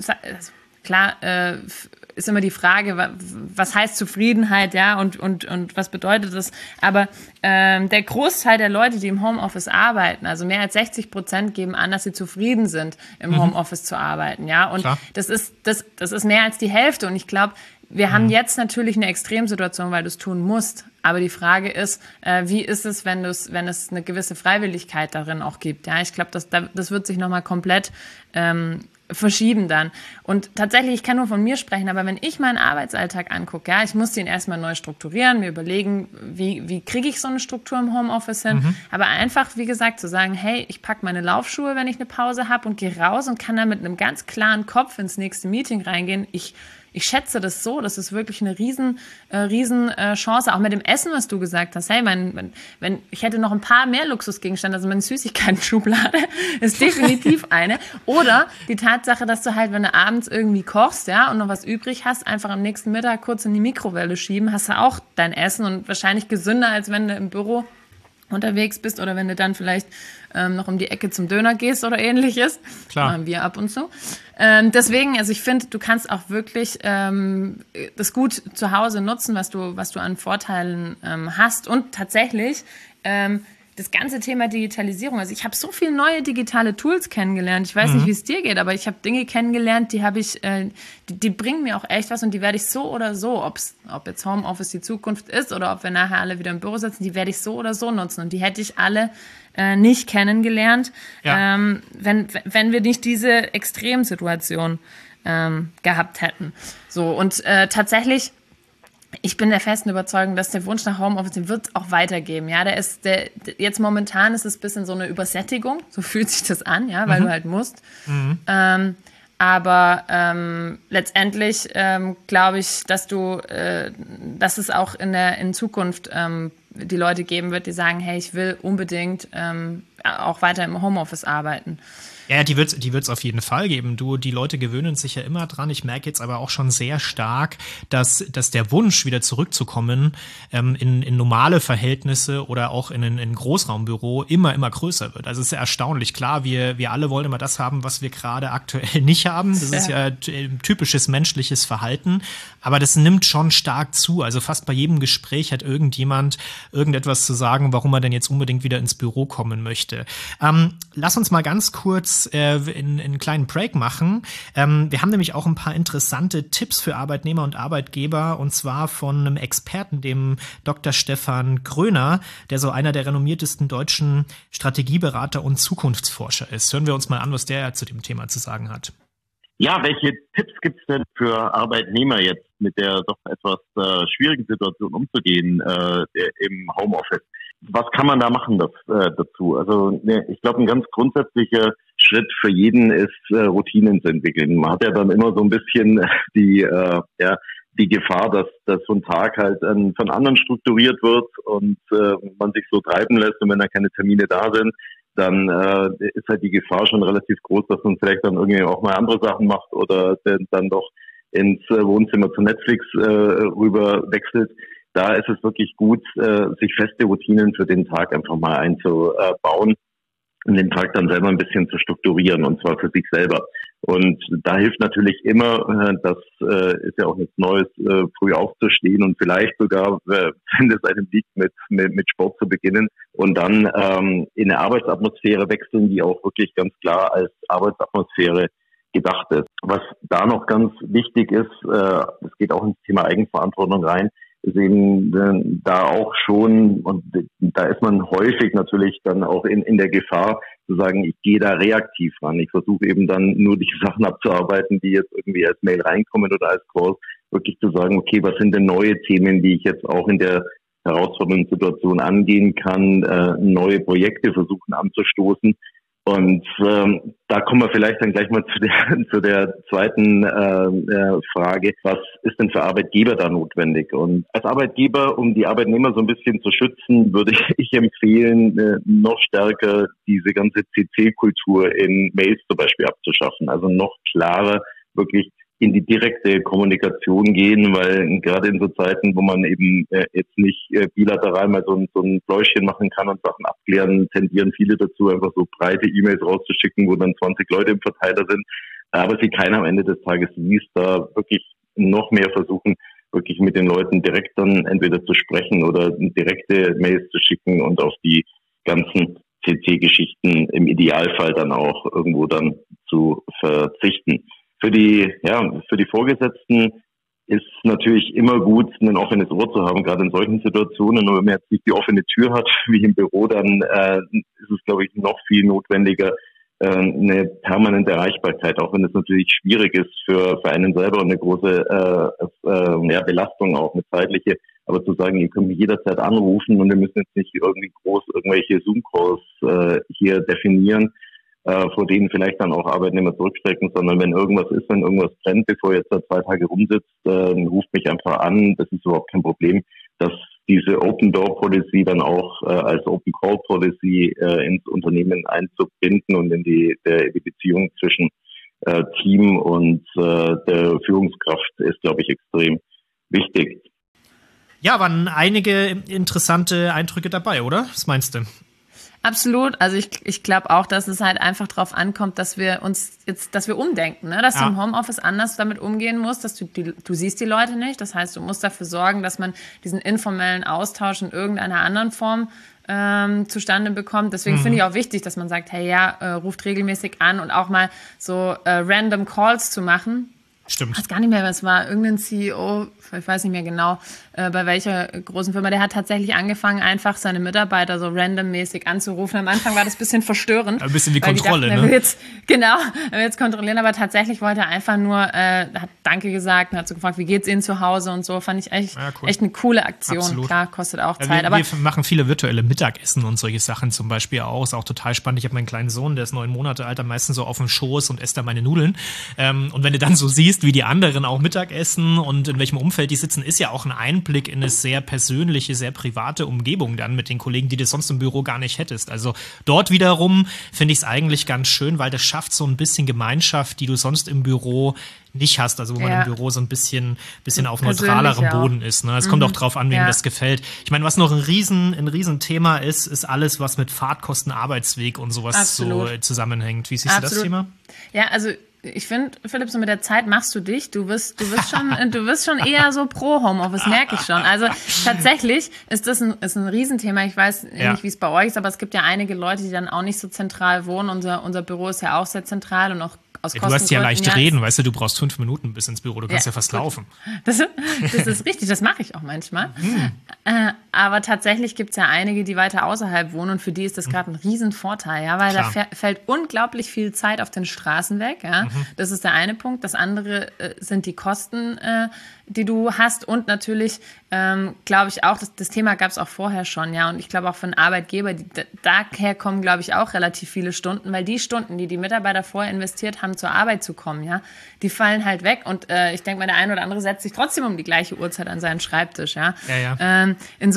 S2: klar, äh, ist immer die Frage, was heißt Zufriedenheit, ja, und, und, und was bedeutet das? Aber ähm, der Großteil der Leute, die im Homeoffice arbeiten, also mehr als sechzig Prozent geben an, dass sie zufrieden sind, im mhm. Homeoffice zu arbeiten, ja. Und Klar. das ist, das, das ist mehr als die Hälfte. Und ich glaube, wir mhm. haben jetzt natürlich eine Extremsituation, weil du es tun musst. Aber die Frage ist, äh, wie ist es, wenn, wenn es eine gewisse Freiwilligkeit darin auch gibt? Ja, ich glaube, das, das wird sich nochmal komplett ähm, verschieben dann. Und tatsächlich, ich kann nur von mir sprechen, aber wenn ich meinen Arbeitsalltag angucke, ja, ich muss den erstmal neu strukturieren, mir überlegen, wie, wie kriege ich so eine Struktur im Homeoffice hin, mhm. aber einfach, wie gesagt, zu sagen, hey, ich packe meine Laufschuhe, wenn ich eine Pause habe und gehe raus und kann dann mit einem ganz klaren Kopf ins nächste Meeting reingehen. Ich Ich schätze das so, das ist wirklich eine riesen, äh, riesen äh, Chance, auch mit dem Essen, was du gesagt hast. Hey, mein, wenn, wenn ich hätte noch ein paar mehr Luxusgegenstände, also meine Süßigkeiten-Schublade ist definitiv eine. Oder die Tatsache, dass du halt, wenn du abends irgendwie kochst, ja, und noch was übrig hast, einfach am nächsten Mittag kurz in die Mikrowelle schieben, hast du auch dein Essen und wahrscheinlich gesünder, als wenn du im Büro unterwegs bist oder wenn du dann vielleicht ähm, noch um die Ecke zum Döner gehst oder ähnliches.
S1: Klar.
S2: Machen wir ab und zu. Ähm, deswegen, also ich finde, du kannst auch wirklich ähm, das gut zu Hause nutzen, was du, was du an Vorteilen ähm, hast. Und tatsächlich ähm, das ganze Thema Digitalisierung. Also ich habe so viele neue digitale Tools kennengelernt. Ich weiß mhm. nicht, wie es dir geht, aber ich habe Dinge kennengelernt, die habe ich, äh, die, die bringen mir auch echt was und die werde ich so oder so, ob's, ob jetzt Homeoffice die Zukunft ist oder ob wir nachher alle wieder im Büro sitzen, die werde ich so oder so nutzen. Und die hätte ich alle äh, nicht kennengelernt, ja. ähm, wenn, wenn wir nicht diese Extremsituation ähm, gehabt hätten. So, und äh, tatsächlich, ich bin der festen Überzeugung, dass der Wunsch nach Homeoffice, den wird es auch weitergeben. Ja, der ist, der, jetzt momentan ist es ein bisschen so eine Übersättigung. So fühlt sich das an, ja, weil mhm. du halt musst. Mhm. Ähm, aber ähm, letztendlich ähm, glaube ich, dass du, äh, dass es auch in der in Zukunft ähm, die Leute geben wird, die sagen, hey, ich will unbedingt ähm, auch weiter im Homeoffice arbeiten.
S1: Ja, die wird die wird's auf jeden Fall geben. Du, die Leute gewöhnen sich ja immer dran. Ich merke jetzt aber auch schon sehr stark, dass dass der Wunsch, wieder zurückzukommen ähm, in, in normale Verhältnisse oder auch in ein in Großraumbüro immer, immer größer wird. Also es ist ja erstaunlich. Klar, wir wir alle wollen immer das haben, was wir gerade aktuell nicht haben. Das ist ja typisches menschliches Verhalten. Aber das nimmt schon stark zu. Also fast bei jedem Gespräch hat irgendjemand irgendetwas zu sagen, warum er denn jetzt unbedingt wieder ins Büro kommen möchte. Ähm, lass uns mal ganz kurz äh, in, in einen kleinen Break machen. Ähm, wir haben nämlich auch ein paar interessante Tipps für Arbeitnehmer und Arbeitgeber, und zwar von einem Experten, dem Doktor Stefan Gröner, der so einer der renommiertesten deutschen Strategieberater und Zukunftsforscher ist. Hören wir uns mal an, was der zu dem Thema zu sagen hat.
S3: Ja, welche Tipps gibt es denn für Arbeitnehmer jetzt mit der doch etwas äh, schwierigen Situation umzugehen äh, im Homeoffice? Was kann man da machen das, äh, dazu? Also ne, ich glaube, ein ganz grundsätzlicher Schritt für jeden ist, äh, Routinen zu entwickeln. Man hat ja dann immer so ein bisschen die äh, ja die Gefahr, dass, dass so ein Tag halt äh, von anderen strukturiert wird und äh, man sich so treiben lässt, und wenn da keine Termine da sind, dann äh, ist halt die Gefahr schon relativ groß, dass man vielleicht dann irgendwie auch mal andere Sachen macht oder dann doch ins Wohnzimmer zu Netflix äh, rüber wechselt. da ist es wirklich gut, äh, sich feste Routinen für den Tag einfach mal einzubauen und den Tag dann selber ein bisschen zu strukturieren, und zwar für sich selber. Und da hilft natürlich immer, äh, das äh, ist ja auch nichts Neues, äh, früh aufzustehen und vielleicht sogar, äh, wenn es einem liegt, mit, mit, mit Sport zu beginnen und dann ähm, in eine Arbeitsatmosphäre wechseln, die auch wirklich ganz klar als Arbeitsatmosphäre gedacht ist. Was da noch ganz wichtig ist, äh, es geht auch ins Thema Eigenverantwortung rein, ist eben äh, da auch schon, und da ist man häufig natürlich dann auch in, in der Gefahr zu sagen, ich gehe da reaktiv ran. Ich versuche eben dann nur die Sachen abzuarbeiten, die jetzt irgendwie als Mail reinkommen oder als Call, wirklich zu sagen, okay, was sind denn neue Themen, die ich jetzt auch in der herausfordernden Situation angehen kann, äh, neue Projekte versuchen anzustoßen. Und ähm, da kommen wir vielleicht dann gleich mal zu der, zu der zweiten äh, äh, Frage. Was ist denn für Arbeitgeber da notwendig? Und als Arbeitgeber, um die Arbeitnehmer so ein bisschen zu schützen, würde ich, ich empfehlen, äh, noch stärker diese ganze C C-Kultur in Mails zum Beispiel abzuschaffen. Also noch klarer wirklich in die direkte Kommunikation gehen, weil gerade in so Zeiten, wo man eben äh, jetzt nicht äh, bilateral mal so ein, so ein Pläuschchen machen kann und Sachen abklären, tendieren viele dazu, einfach so breite E-Mails rauszuschicken, wo dann zwanzig Leute im Verteiler sind, aber sie keiner am Ende des Tages liest, da wirklich noch mehr versuchen, wirklich mit den Leuten direkt dann entweder zu sprechen oder direkte Mails zu schicken und auf die ganzen C C-Geschichten im Idealfall dann auch irgendwo dann zu verzichten. Für die, ja, für die Vorgesetzten ist natürlich immer gut, ein offenes Ohr zu haben, gerade in solchen Situationen. Und wenn man jetzt nicht die offene Tür hat, wie im Büro, dann äh, ist es, glaube ich, noch viel notwendiger, äh, eine permanente Erreichbarkeit, auch wenn es natürlich schwierig ist für, für einen selber und eine große äh, äh, ja, Belastung auch, eine zeitliche. Aber zu sagen, ihr könnt mich jederzeit anrufen und wir müssen jetzt nicht irgendwie groß irgendwelche Zoom-Calls äh, hier definieren, Äh, vor denen vielleicht dann auch Arbeitnehmer zurückstrecken, sondern wenn irgendwas ist, wenn irgendwas brennt, bevor ihr jetzt da zwei Tage rumsitzt, äh, ruft mich einfach an, das ist überhaupt kein Problem, dass diese Open-Door-Policy dann auch äh, als Open-Call-Policy äh, ins Unternehmen einzubinden und in die, der, die Beziehung zwischen äh, Team und äh, der Führungskraft ist, glaube ich, extrem wichtig.
S1: Ja, waren einige interessante Eindrücke dabei, oder? Was meinst du?
S2: Absolut. Also ich, ich glaube auch, dass es halt einfach drauf ankommt, dass wir uns jetzt, dass wir umdenken, ne? Dass ja. du im Homeoffice anders damit umgehen musst, dass du die, du siehst die Leute nicht. Das heißt, du musst dafür sorgen, dass man diesen informellen Austausch in irgendeiner anderen Form ähm, zustande bekommt. Deswegen mhm. finde ich auch wichtig, dass man sagt, hey, ja, äh, ruft regelmäßig an und auch mal so äh, random Calls zu machen.
S1: Stimmt.
S2: Ich weiß gar nicht mehr, was war. Irgendein C E O, ich weiß nicht mehr genau, äh, bei welcher großen Firma, der hat tatsächlich angefangen, einfach seine Mitarbeiter so randommäßig anzurufen. Am Anfang war das ein bisschen verstörend.
S1: Ein bisschen wie Kontrolle, dachten,
S2: ne? Er will jetzt, genau, er will jetzt kontrollieren, aber tatsächlich wollte er einfach nur, äh, hat Danke gesagt und hat so gefragt, wie geht's Ihnen zu Hause und so. Fand ich echt, ja, cool. echt eine coole Aktion. Absolut. Klar, kostet auch Zeit.
S1: Wir,
S2: aber
S1: wir machen viele virtuelle Mittagessen und solche Sachen zum Beispiel auch. Ist auch total spannend. Ich habe meinen kleinen Sohn, der ist neun Monate alt, am meisten so auf dem Schoß und isst da meine Nudeln. Ähm, und wenn du dann so siehst, wie die anderen auch Mittagessen und in welchem Umfeld die sitzen, ist ja auch ein Einblick in eine sehr persönliche, sehr private Umgebung dann mit den Kollegen, die du sonst im Büro gar nicht hättest. Also dort wiederum finde ich es eigentlich ganz schön, weil das schafft so ein bisschen Gemeinschaft, die du sonst im Büro nicht hast, also wo man ja. im Büro so ein bisschen, bisschen auf neutralerem Boden ist. Ne? Es mhm. kommt auch drauf an, wem ja. das gefällt. Ich meine, was noch ein riesen, ein riesen Thema ist, ist alles, was mit Fahrtkosten, Arbeitsweg und sowas Absolut. so zusammenhängt. Wie siehst Absolut. du das Thema?
S2: Ja, also ich finde, Philipp, so mit der Zeit machst du dich. Du wirst, du wirst schon, du wirst schon eher so pro Homeoffice, merke ich schon. Also tatsächlich ist das ein, ist ein Riesenthema. Ich weiß ja. nicht, wie es bei euch ist, aber es gibt ja einige Leute, die dann auch nicht so zentral wohnen. Unser, unser Büro ist ja auch sehr zentral und auch aus
S1: ja, du hast ja leicht ja, reden, weißt du, du brauchst fünf Minuten bis ins Büro, du kannst ja, ja fast gut. laufen.
S2: Das, das ist richtig, das mache ich auch manchmal. Mhm. Äh, aber tatsächlich gibt es ja einige, die weiter außerhalb wohnen und für die ist das gerade ein Riesenvorteil, ja, weil Klar. da f- fällt unglaublich viel Zeit auf den Straßen weg. Ja. Mhm. Das ist der eine Punkt. Das andere äh, sind die Kosten, äh, die du hast und natürlich ähm, glaube ich auch, das, das Thema gab es auch vorher schon, ja, und ich glaube auch von Arbeitgeber, die, daher kommen, glaube ich, auch relativ viele Stunden, weil die Stunden, die die Mitarbeiter vorher investiert haben, zur Arbeit zu kommen, ja, die fallen halt weg und äh, ich denke mal, der eine oder andere setzt sich trotzdem um die gleiche Uhrzeit an seinen Schreibtisch, ja.
S1: ja, ja.
S2: Ähm, insofern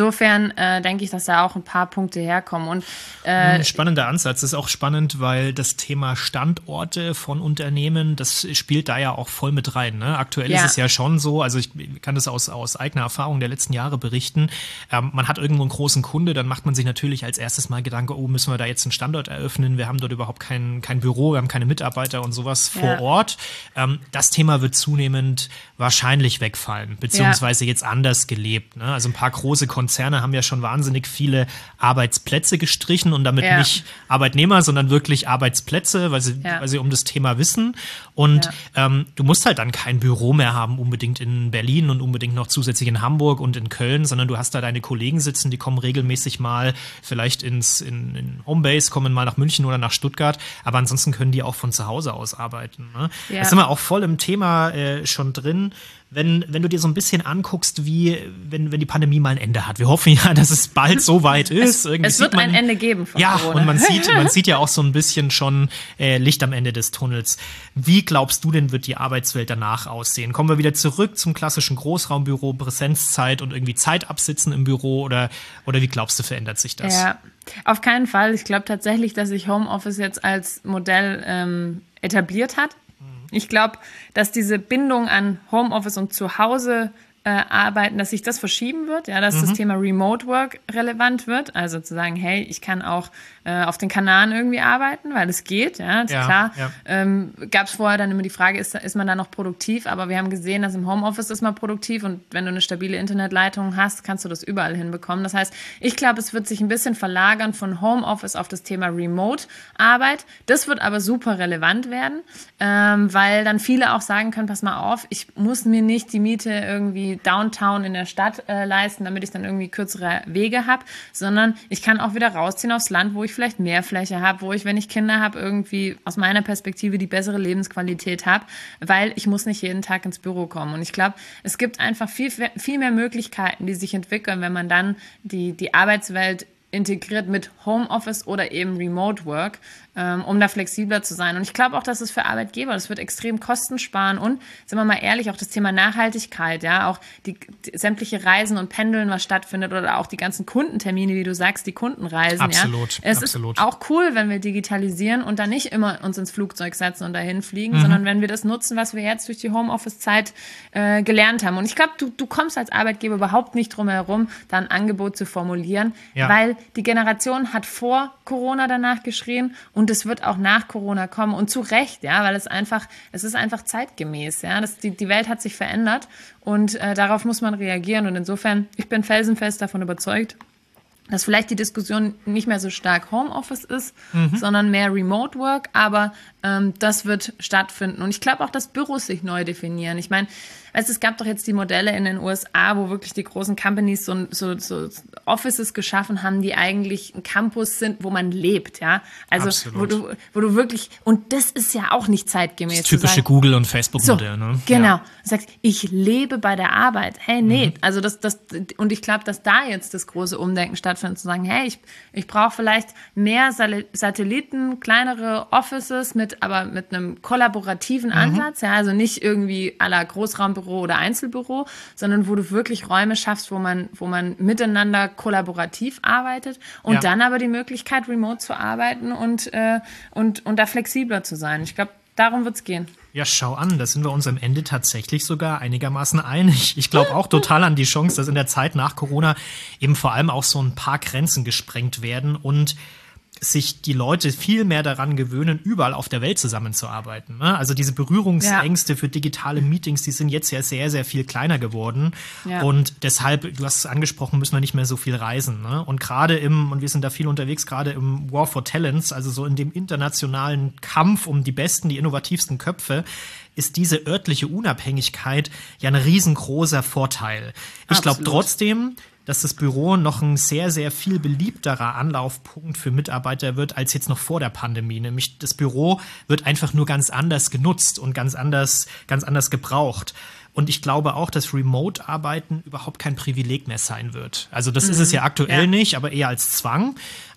S2: insofern äh, denke ich, dass da auch ein paar Punkte herkommen. Und, äh,
S1: ein spannender Ansatz. Das ist auch spannend, weil das Thema Standorte von Unternehmen, das spielt da ja auch voll mit rein. Ne? Aktuell ja. ist es ja schon so, also ich kann das aus, aus eigener Erfahrung der letzten Jahre berichten, ähm, man hat irgendwo einen großen Kunde, dann macht man sich natürlich als erstes mal Gedanken, oh, müssen wir da jetzt einen Standort eröffnen, wir haben dort überhaupt kein, kein Büro, wir haben keine Mitarbeiter und sowas ja. vor Ort. Ähm, das Thema wird zunehmend wahrscheinlich wegfallen, beziehungsweise ja. jetzt anders gelebt. Ne? Also ein paar große Konzerne haben ja schon wahnsinnig viele Arbeitsplätze gestrichen und damit ja. nicht Arbeitnehmer, sondern wirklich Arbeitsplätze, weil sie, ja. weil sie um das Thema wissen. Und ja. ähm, du musst halt dann kein Büro mehr haben, unbedingt in Berlin und unbedingt noch zusätzlich in Hamburg und in Köln, sondern du hast da deine Kollegen sitzen, die kommen regelmäßig mal vielleicht ins in, in Homebase, kommen mal nach München oder nach Stuttgart, aber ansonsten können die auch von zu Hause aus arbeiten. Ne? Ja. Da sind wir auch voll im Thema äh, schon drin. Wenn, wenn du dir so ein bisschen anguckst, wie wenn, wenn die Pandemie mal ein Ende hat. Wir hoffen ja, dass es bald so weit ist.
S2: Es, Irgendwie es wird man, ein Ende geben von
S1: ja,
S2: Corona.
S1: Ja, und man sieht, man sieht ja auch so ein bisschen schon äh, Licht am Ende des Tunnels. Wie glaubst du denn, wird die Arbeitswelt danach aussehen? Kommen wir wieder zurück zum klassischen Großraumbüro, Präsenzzeit und irgendwie Zeit absitzen im Büro? Oder, oder wie glaubst du, verändert sich das?
S2: Ja, auf keinen Fall. Ich glaube tatsächlich, dass sich Homeoffice jetzt als Modell ähm, etabliert hat. Ich glaube, dass diese Bindung an Homeoffice und Zuhause äh, arbeiten, dass sich das verschieben wird, ja, dass mhm. das Thema Remote Work relevant wird, also zu sagen, hey, ich kann auch äh, auf den Kanaren irgendwie arbeiten, weil es geht, ja, ja klar. Ja. Ähm, gab es vorher dann immer die Frage, ist, ist man da noch produktiv, aber wir haben gesehen, dass im Homeoffice ist man produktiv und wenn du eine stabile Internetleitung hast, kannst du das überall hinbekommen. Das heißt, ich glaube, es wird sich ein bisschen verlagern von Homeoffice auf das Thema Remote-Arbeit. Das wird aber super relevant werden, ähm, weil dann viele auch sagen können, pass mal auf, ich muss mir nicht die Miete irgendwie Downtown in der Stadt äh, leisten, damit ich dann irgendwie kürzere Wege habe, sondern ich kann auch wieder rausziehen aufs Land, wo ich vielleicht mehr Fläche habe, wo ich, wenn ich Kinder habe, irgendwie aus meiner Perspektive die bessere Lebensqualität habe, weil ich muss nicht jeden Tag ins Büro kommen. Und ich glaube, es gibt einfach viel, viel mehr Möglichkeiten, die sich entwickeln, wenn man dann die, die Arbeitswelt integriert mit Homeoffice oder eben Remote Work, ähm, um da flexibler zu sein. Und ich glaube auch, dass es für Arbeitgeber, das wird extrem Kosten sparen und, sind wir mal ehrlich, auch das Thema Nachhaltigkeit, ja, auch die, die sämtliche Reisen und Pendeln, was stattfindet oder auch die ganzen Kundentermine, wie du sagst, die Kundenreisen.
S1: Absolut,
S2: ja. Es
S1: absolut.
S2: ist auch cool, wenn wir digitalisieren und dann nicht immer uns ins Flugzeug setzen und dahin fliegen,
S1: Mhm.
S2: sondern wenn wir das nutzen, was wir jetzt durch die Homeoffice-Zeit äh, gelernt haben. Und ich glaube, du, du kommst als Arbeitgeber überhaupt nicht drum herum, da ein Angebot zu formulieren,
S1: ja.
S2: weil die Generation hat vor Corona danach geschrien und es wird auch nach Corona kommen und zu Recht, ja, weil es einfach, es ist einfach zeitgemäß, ja, das, die, die Welt hat sich verändert und äh, darauf muss man reagieren und insofern, ich bin felsenfest davon überzeugt, dass vielleicht die Diskussion nicht mehr so stark Homeoffice ist, mhm. sondern mehr Remote Work, aber ähm, das wird stattfinden. Und ich glaube auch, dass Büros sich neu definieren. Ich meine, weißt, es gab doch jetzt die Modelle in den U S A, wo wirklich die großen Companies so, so, so Offices geschaffen haben, die eigentlich ein Campus sind, wo man lebt, ja. Also wo du, wo du wirklich, und das ist ja auch nicht zeitgemäß.
S1: Das typische
S2: sagen,
S1: Google- und Facebook-Modell,
S2: so,
S1: ne?
S2: Genau.
S1: Ja.
S2: Du sagst, ich lebe bei der Arbeit. Hey, nee.
S1: Mhm.
S2: Also das, das, und ich glaube, dass da jetzt das große Umdenken stattfindet, zu sagen, hey, ich, ich brauche vielleicht mehr Satelliten, kleinere Offices mit, aber mit einem kollaborativen
S1: Mhm.
S2: Ansatz, ja, also nicht irgendwie à la Großraumbüro oder Einzelbüro, sondern wo du wirklich Räume schaffst, wo man, wo man miteinander kollaborativ arbeitet und
S1: Ja.
S2: dann aber die Möglichkeit, remote zu arbeiten und, äh, und, und da flexibler zu sein. Ich glaube, darum wird es gehen.
S1: Ja, schau an, da sind wir uns am Ende tatsächlich sogar einigermaßen einig. Ich glaube auch total an die Chance, dass in der Zeit nach Corona eben vor allem auch so ein paar Grenzen gesprengt werden und sich die Leute viel mehr daran gewöhnen, überall auf der Welt zusammenzuarbeiten. Ne? Also diese Berührungsängste ja. für digitale Meetings, die sind jetzt ja sehr, sehr viel kleiner geworden. Ja. Und deshalb, du hast es angesprochen, müssen wir nicht mehr so viel reisen. Ne? Und gerade im, und wir sind da viel unterwegs, gerade im War for Talents, also so in dem internationalen Kampf um die besten, die innovativsten Köpfe, ist diese örtliche Unabhängigkeit ja ein riesengroßer Vorteil. Ich glaube trotzdem, dass das Büro noch ein sehr, sehr viel beliebterer Anlaufpunkt für Mitarbeiter wird als jetzt noch vor der Pandemie. Nämlich das Büro wird einfach nur ganz anders genutzt und ganz anders, ganz anders gebraucht. Und ich glaube auch, dass Remote-Arbeiten überhaupt kein Privileg mehr sein wird. Also das mhm. ist es ja aktuell ja. nicht, aber eher als Zwang.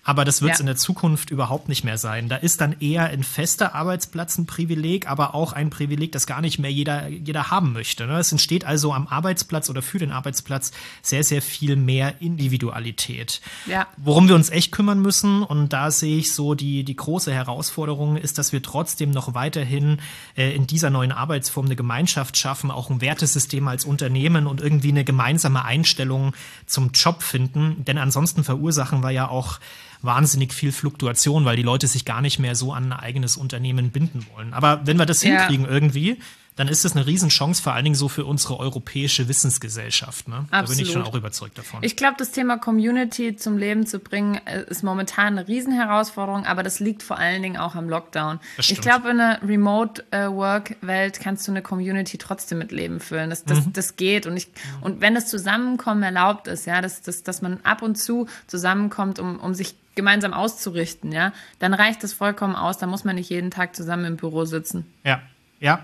S1: Aber das wird es
S2: Ja.
S1: in der Zukunft überhaupt nicht mehr sein. Da ist dann eher ein fester Arbeitsplatz ein Privileg, aber auch ein Privileg, das gar nicht mehr jeder, jeder haben möchte. Ne? Es entsteht also am Arbeitsplatz oder für den Arbeitsplatz sehr, sehr viel mehr Individualität.
S2: Ja.
S1: Worum wir uns echt kümmern müssen, und da sehe ich so die, die große Herausforderung, ist, dass wir trotzdem noch weiterhin äh, in dieser neuen Arbeitsform eine Gemeinschaft schaffen, auch ein Wertesystem als Unternehmen und irgendwie eine gemeinsame Einstellung zum Job finden. Denn ansonsten verursachen wir ja auch wahnsinnig viel Fluktuation, weil die Leute sich gar nicht mehr so an ein eigenes Unternehmen binden wollen. Aber wenn wir das
S2: Ja.
S1: hinkriegen irgendwie, dann ist das eine Riesenchance, vor allen Dingen so für unsere europäische Wissensgesellschaft. Ne? Da bin ich schon auch überzeugt davon.
S2: Ich glaube, das Thema Community zum Leben zu bringen, ist momentan eine Riesenherausforderung, aber das liegt vor allen Dingen auch am Lockdown.
S1: Das
S2: Ich
S1: stimmt.
S2: glaube, in einer Remote-Work-Welt kannst du eine Community trotzdem mit Leben füllen. Das, das,
S1: Mhm.
S2: das geht. Und, ich, und wenn das Zusammenkommen erlaubt ist, ja, dass, dass, dass man ab und zu zusammenkommt, um, um sich gemeinsam auszurichten, ja, dann reicht das vollkommen aus. Da muss man nicht jeden Tag zusammen im Büro sitzen.
S1: Ja, ja.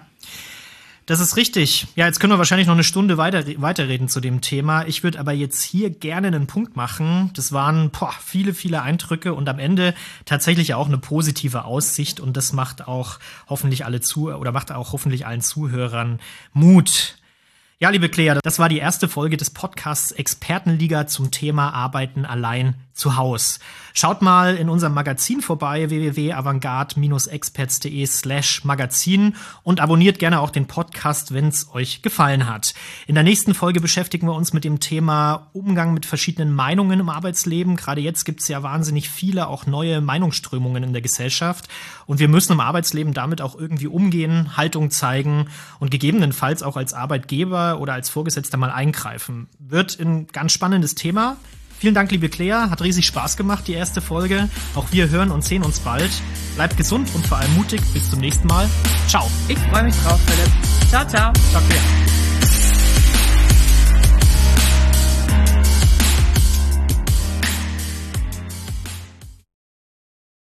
S1: Das ist richtig. Ja, jetzt können wir wahrscheinlich noch eine Stunde weiter, weiterreden zu dem Thema. Ich würde aber jetzt hier gerne einen Punkt machen. Das waren boah, viele, viele Eindrücke und am Ende tatsächlich auch eine positive Aussicht. Und das macht auch hoffentlich alle zu oder macht auch hoffentlich allen Zuhörern Mut. Ja, liebe Claire, das war die erste Folge des Podcasts Expertenliga zum Thema Arbeiten allein zu Haus. Schaut mal in unserem Magazin vorbei, w w w punkt avantgarde experts punkt d e slash magazin und abonniert gerne auch den Podcast, wenn es euch gefallen hat. In der nächsten Folge beschäftigen wir uns mit dem Thema Umgang mit verschiedenen Meinungen im Arbeitsleben. Gerade jetzt gibt es ja wahnsinnig viele auch neue Meinungsströmungen in der Gesellschaft und wir müssen im Arbeitsleben damit auch irgendwie umgehen, Haltung zeigen und gegebenenfalls auch als Arbeitgeber oder als Vorgesetzter mal eingreifen. Wird ein ganz spannendes Thema. Vielen Dank, liebe Claire. Hat riesig Spaß gemacht, die erste Folge. Auch wir hören und sehen uns bald. Bleibt gesund und vor allem mutig. Bis zum nächsten Mal. Ciao.
S2: Ich freue mich drauf, Philipp. Ciao, ciao.
S1: Ciao, Claire.